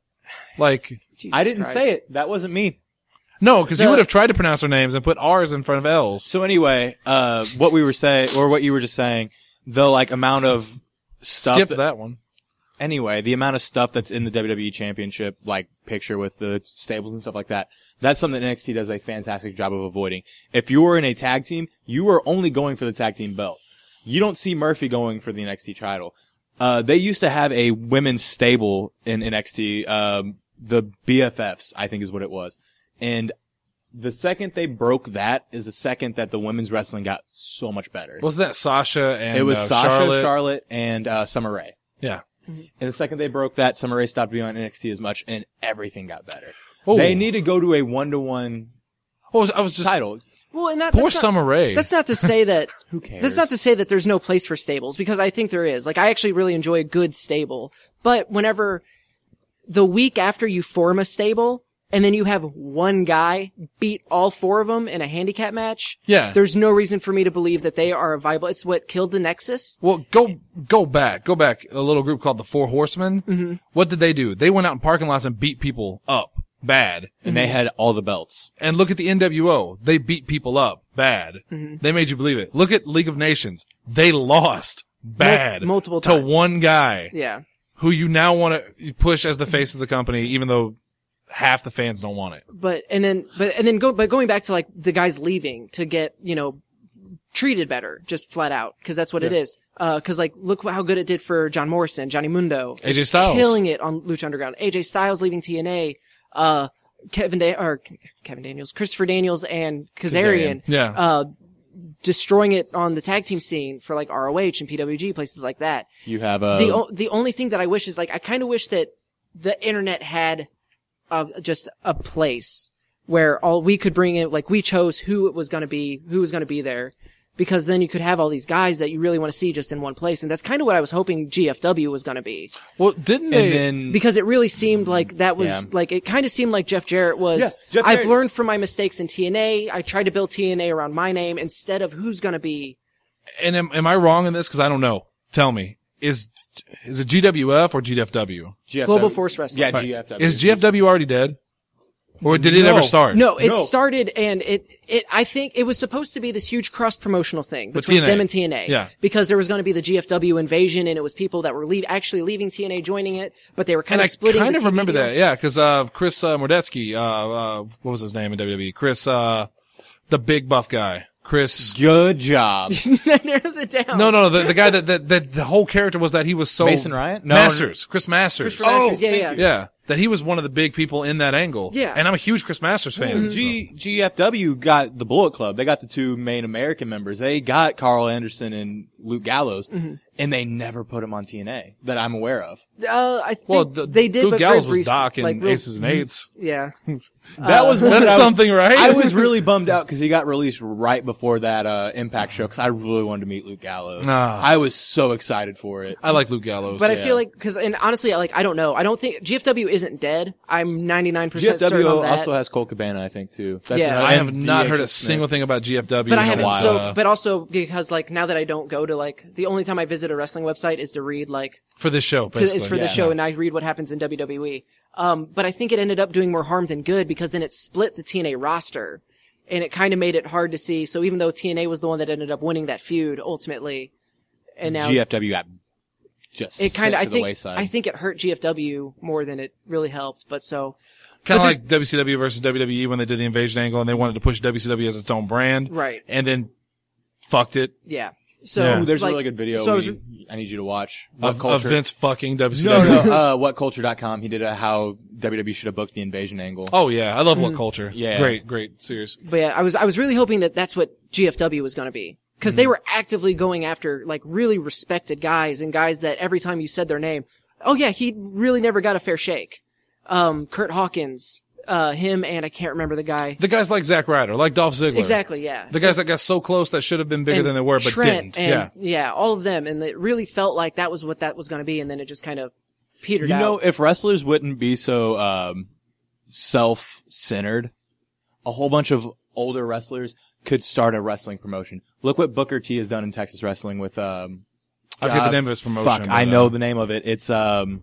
Like, Jesus I didn't Christ. say it. That wasn't me. no, because you The- would have tried to pronounce their names and put R's in front of L's. So anyway, uh, what we were saying, or what you were just saying, the like amount of stuff. Skip that- that one. Anyway, the amount of stuff that's in the W W E Championship, like picture with the stables and stuff like that, that's something that N X T does a fantastic job of avoiding. If you were in a tag team, you are only going for the tag team belt. You don't see Murphy going for the N X T title. Uh, they used to have a women's stable in N X T, um, the B F Fs, I think is what it was. And the second they broke that is the second that the women's wrestling got so much better. Wasn't that Sasha and It was uh, Sasha, Charlotte? Charlotte, and uh, Summer Rae. Yeah. And the second they broke that, Summer Rae stopped being on N X T as much, and everything got better. Oh. They need to go to a one-to-one I was, I was just title. well, and that, poor that's not- Summer Rae. That's not to say that, Who cares? that's not to say that there's no place for stables, because I think there is. Like, I actually really enjoy a good stable. But whenever the week after you form a stable, and then you have one guy beat all four of them in a handicap match, Yeah. there's no reason for me to believe that they are viable. It's what killed the Nexus. Well, go go back, go back. A little group called the Four Horsemen. Mm-hmm. What did they do? They went out in parking lots and beat people up bad. And they had all the belts. And look at the N W O. They beat people up bad. Mm-hmm. They made you believe it. Look at League of Nations. They lost bad Mul- multiple to times. one guy Yeah. who you now want to push as the face of the company, even though half the fans don't want it. But, and then, but, and then go, but going back to like the guys leaving to get, you know, treated better, just flat out, cause that's what it is. Uh, cause like, look how good it did for John Morrison, Johnny Mundo. A J Just Styles. killing it on Lucha Underground. A J Styles leaving T N A, uh, Kevin da- or Kevin Daniels, Christopher Daniels and Kazarian. Yeah. Uh, destroying it on the tag team scene for like R O H and P W G, places like that. You have uh, The, o- the only thing that I wish is like, I kind of wish that the internet had uh, just a place where all we could bring in, like we chose who it was going to be, who was going to be there, because then you could have all these guys that you really want to see just in one place. And that's kind of what I was hoping G F W was going to be, Well, didn't and they? then because it really seemed like that was Yeah. like, it kind of seemed like Jeff Jarrett was, Yeah, Jeff I've Jarrett- learned from my mistakes in T N A. I tried to build T N A around my name instead of who's going to be. and am, am I wrong in this? Because I don't know. Tell me. Is is it G W F or G F W? G F W Global Force Wrestling. Yeah, Right. G F W. Is G F W already dead? Or did it No. ever start? No, it No. started and it, it, I think it was supposed to be this huge cross promotional thing With between T N A. them and T N A. Yeah. Because there was going to be the G F W invasion and it was people that were leave, actually leaving T N A, joining it, but they were kind And of I splitting kind the of T V remember deal. that, yeah, because uh, Chris uh, Mordetsky, uh, uh, what was his name in W W E? Chris, uh, the big buff guy. Chris. Good job. That narrows it down. No, no, no. The, the guy that, that, that the whole character was that he was so. Mason Ryan? No, Masters. Chris Masters. Christopher Masters, yeah, yeah. Yeah. That he was one of the big people in that angle. Yeah. And I'm a huge Chris Masters fan. G G F W got the Bullet Club. They got the two main American members. They got Carl Anderson and Luke Gallows, Mm-hmm. and they never put him on T N A that I'm aware of. Uh, I think Well, the, they did, Luke but Gallows very was brief- Doc in like, real- Aces and Eights. Yeah. That was one That's that I was- something, right? I was really bummed out because he got released right before that uh, Impact show because I really wanted to meet Luke Gallows. Ah. I was so excited for it. I like Luke Gallows. But I Yeah. feel like, cause, and honestly, like, I don't know. I don't think, G F W isn't dead. I'm ninety-nine G percent F certain W on that. also has Cole Cabana, I think, too. That's Yeah. another- I have and not D H heard a Smith. single thing about G F W. But I since, haven't. while. So, uh, but also because like now that I don't go to like the only time I visit a wrestling website is to read like for this show, to, basically. is for Yeah. the show, and I read what happens in W W E. Um, but I think it ended up doing more harm than good because then it split the T N A roster, and it kind of made it hard to see. So even though T N A was the one that ended up winning that feud ultimately, and now G F W got just it kind of sent I to the think wayside. I think it hurt G F W more than it really helped. But so Kind of but like W C W versus W W E when they did the invasion angle and they wanted to push W C W as its own brand. Right. And then fucked it. yeah. So Yeah. Ooh, there's like, a really good video So I was, we, I need you to watch. What Of, of culture? Vince fucking W C no, W. no, uh, what culture dot com. He did a how W W E should have booked the invasion angle. Oh yeah, I love Mm. What Culture. Yeah. Great, great series. But yeah, I was I was really hoping that that's what G F W was going to be because they were actively going after like really respected guys and guys that every time you said their name, oh yeah, he really never got a fair shake. Um, Kurt Hawkins, uh, him and I can't remember the guy The guys like Zack Ryder, like Dolph Ziggler. exactly. Yeah, The guys that got so close that should have been bigger And than they were, but Trent didn't. And, yeah. yeah, all of them, and it really felt like that was what that was going to be, and then it just kind of petered You out. know, if wrestlers wouldn't be so um, self-centered, a whole bunch of older wrestlers could start a wrestling promotion. Look what Booker T has done in Texas wrestling with, um, I forget uh, the name of his promotion. Fuck, but, I know uh, the name of it. It's, um,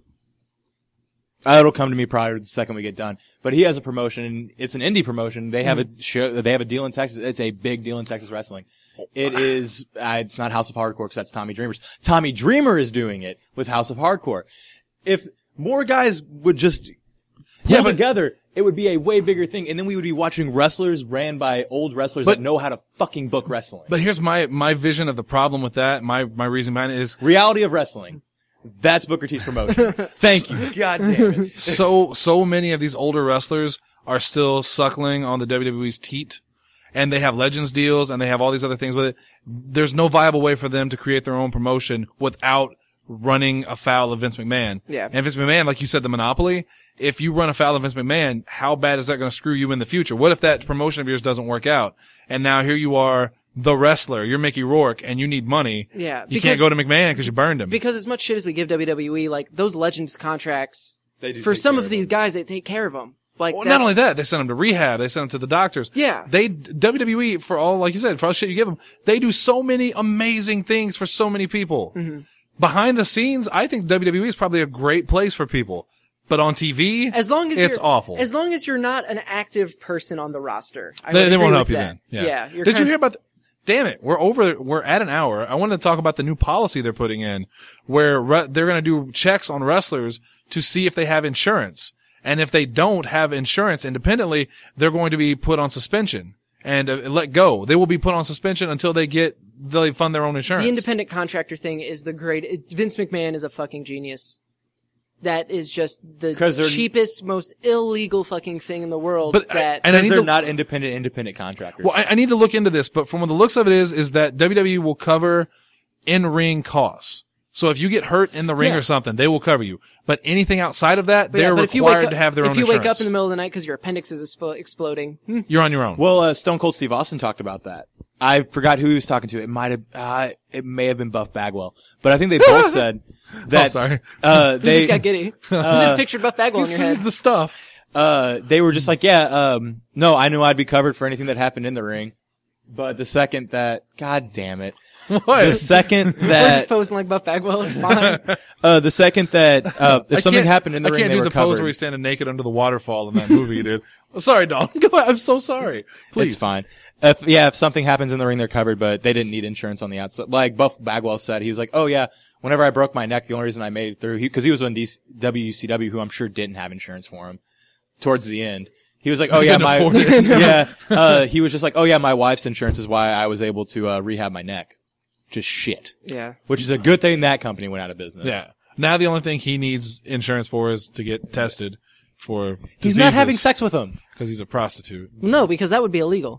uh, it'll come to me prior to the second we get done. But he has a promotion, and it's an indie promotion. They have Mm-hmm. a show, they have a deal in Texas. It's a big deal in Texas wrestling. It is, uh, it's not House of Hardcore because that's Tommy Dreamer's. Tommy Dreamer is doing it with House of Hardcore. If more guys would just pull Yeah, but- together, it would be a way bigger thing. And then we would be watching wrestlers ran by old wrestlers But- that know how to fucking book wrestling. But here's my, my vision of the problem with that. My, my reason behind it is Reality of wrestling. That's Booker T's promotion. Thank you. God damn it. so, so many of these older wrestlers are still suckling on the W W E's teat. And they have Legends deals and they have all these other things with it. There's no viable way for them to create their own promotion without running afoul of Vince McMahon. Yeah. And Vince McMahon, like you said, the monopoly, if you run afoul of Vince McMahon, how bad is that going to screw you in the future? What if that promotion of yours doesn't work out? And now here you are, the wrestler, you're Mickey Rourke, and you need money. Yeah, You because- can't go to McMahon because you burned him. Because as much shit as we give W W E, like those Legends contracts, They do for take some care of of these guys, they take care of them. Like Well, that's- not only that, they send them to rehab. They send them to the doctors. Yeah. They, W W E, for all, like you said, for all the shit you give them, they do so many amazing things for so many people. Mm-hmm. Behind the scenes, I think W W E is probably a great place for people. But on T V, As long as it's you're, awful. As long as you're not an active person on the roster, I they, would they agree won't with help you that. then. Yeah. you're Did you kind- hear about the, damn it. We're over, we're at an hour. I wanted to talk about the new policy they're putting in where re- they're going to do checks on wrestlers to see if they have insurance. And if they don't have insurance independently, they're going to be put on suspension and uh, let go. They will be put on suspension until they get, they fund their own insurance. The independent contractor thing is the great. it- Vince McMahon is a fucking genius. That is just the 'Cause they're- cheapest, most illegal fucking thing in the world. But I- that and I Because need they're to- not independent, independent contractors. Well, I, I need to look into this, but from what the looks of it is, is that W W E will cover in-ring costs. So if you get hurt in the ring Yeah. or something, they will cover you. But anything outside of that, But yeah, they're but if you wake required up- to have their if own you insurance. wake up in the middle of the night because your appendix is expo- exploding, hmm, You're on your own. Well, uh, Stone Cold Steve Austin talked about that. I forgot who he was talking to. It might have, uh, it may have been Buff Bagwell, but I think they both said that. Oh, sorry. Uh, you they just got giddy. you just pictured Buff Bagwell He in your head. sees the stuff. uh, they were just like, yeah, um, no, I knew I'd be covered for anything that happened in the ring. But the second that, God damn it, What? the second We're that, just posing like Buff Bagwell. It's fine. uh, the second that, uh, I if something can't- happened in the I ring, can't they do were the pose covered. where he's standing naked under the waterfall in that movie you did. Oh, sorry, Don. Go ahead. I'm so sorry. Please. It's fine. If, yeah, if something happens in the ring, they're covered, but they didn't need insurance on the outside. Like Buff Bagwell said, he was like, oh yeah, whenever I broke my neck, the only reason I made it through, he, cause he was on W C W, who I'm sure didn't have insurance for him towards the end. He was like, oh He yeah, couldn't my, afford it. yeah, uh, he was just like, oh yeah, my wife's insurance is why I was able to, uh, rehab my neck. Just shit. Yeah. Which is a good thing that company went out of business. Yeah. Now the only thing he needs insurance for is to get tested for He's not having sex with them. because he's a prostitute. No, because that would be illegal.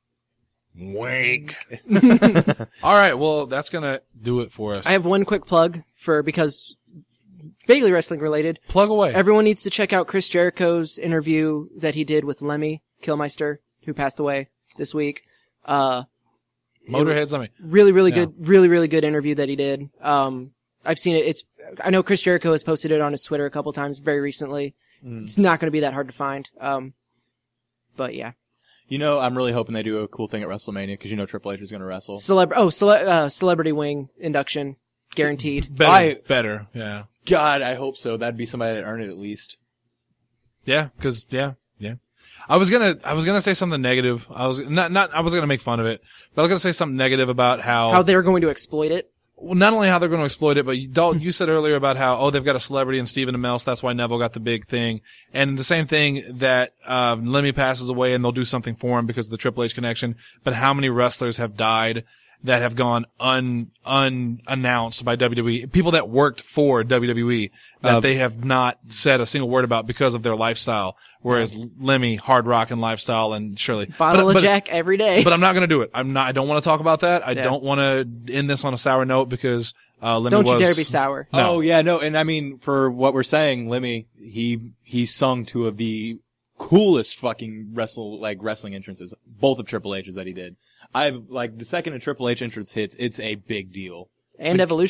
Wink. All right. Well, that's gonna do it for us. I have one quick plug for because vaguely wrestling related. Plug away. Everyone needs to check out Chris Jericho's interview that he did with Lemmy Kilmeister, who passed away this week. Uh, Motorhead's on me. really, really Yeah. good, really, really good interview that he did. Um, I've seen it. It's, I know Chris Jericho has posted it on his Twitter a couple times very recently. Mm. It's not going to be that hard to find. Um, but yeah. You know, I'm really hoping they do a cool thing at WrestleMania because you know Triple H is going to wrestle. Celeb- oh, cele- uh, Celebrity Wing induction. Guaranteed. Better. I- better. Yeah. God, I hope so. That'd be somebody that earned it at least. Yeah. Cause yeah. Yeah. I was gonna, I was gonna say something negative. I was not, not, I was gonna make fun of it, but I was gonna say something negative about how, How they're going to exploit it. well, not only how they're going to exploit it, but you, Dalton, you said earlier about how, oh, they've got a celebrity in Stephen Amell, so that's why Neville got the big thing. And the same thing that, um, Lemmy passes away and they'll do something for him because of the Triple H connection. But how many wrestlers have died that have gone un, unannounced by W W E? People that worked for W W E that Uh, they have not said a single word about because of their lifestyle. Whereas Lemmy, hard rock and lifestyle and Shirley. Bottle but, of but, Jack every day. But I'm not going to do it. I'm not, I don't want to talk about that. I Yeah. don't want to end this on a sour note because, uh, Lemmy Don't you was, dare be sour. No. Oh yeah, no, and I mean for what we're saying, Lemmy, he he sung two of the coolest fucking wrestle like wrestling entrances, both of Triple H's that he did. I've like the second a Triple H entrance hits, it's a big deal. And Evolution.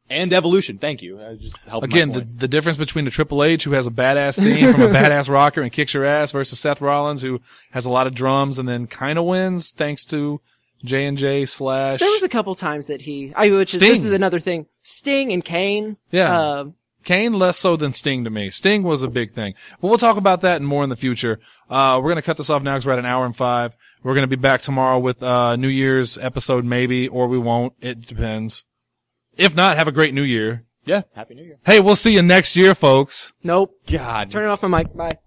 And Evolution. Thank you. I just helped Again, my the, point. the difference between a Triple H who has a badass theme from a badass rocker and kicks your ass versus Seth Rollins who has a lot of drums and then kind of wins thanks to J and J slash. There was a couple times that he, I, which is, Sting. this is another thing. Sting and Kane. Yeah. Uh, Kane less so than Sting to me. Sting was a big thing. But we'll talk about that and more in the future. Uh, we're going to cut this off now because we're at an hour and five. We're going to be back tomorrow with uh New Year's episode maybe, or we won't. It depends. If not, have a great New Year. Yeah. Happy New Year. Hey, we'll see you next year, folks. nope. God. Turning off my mic. Bye.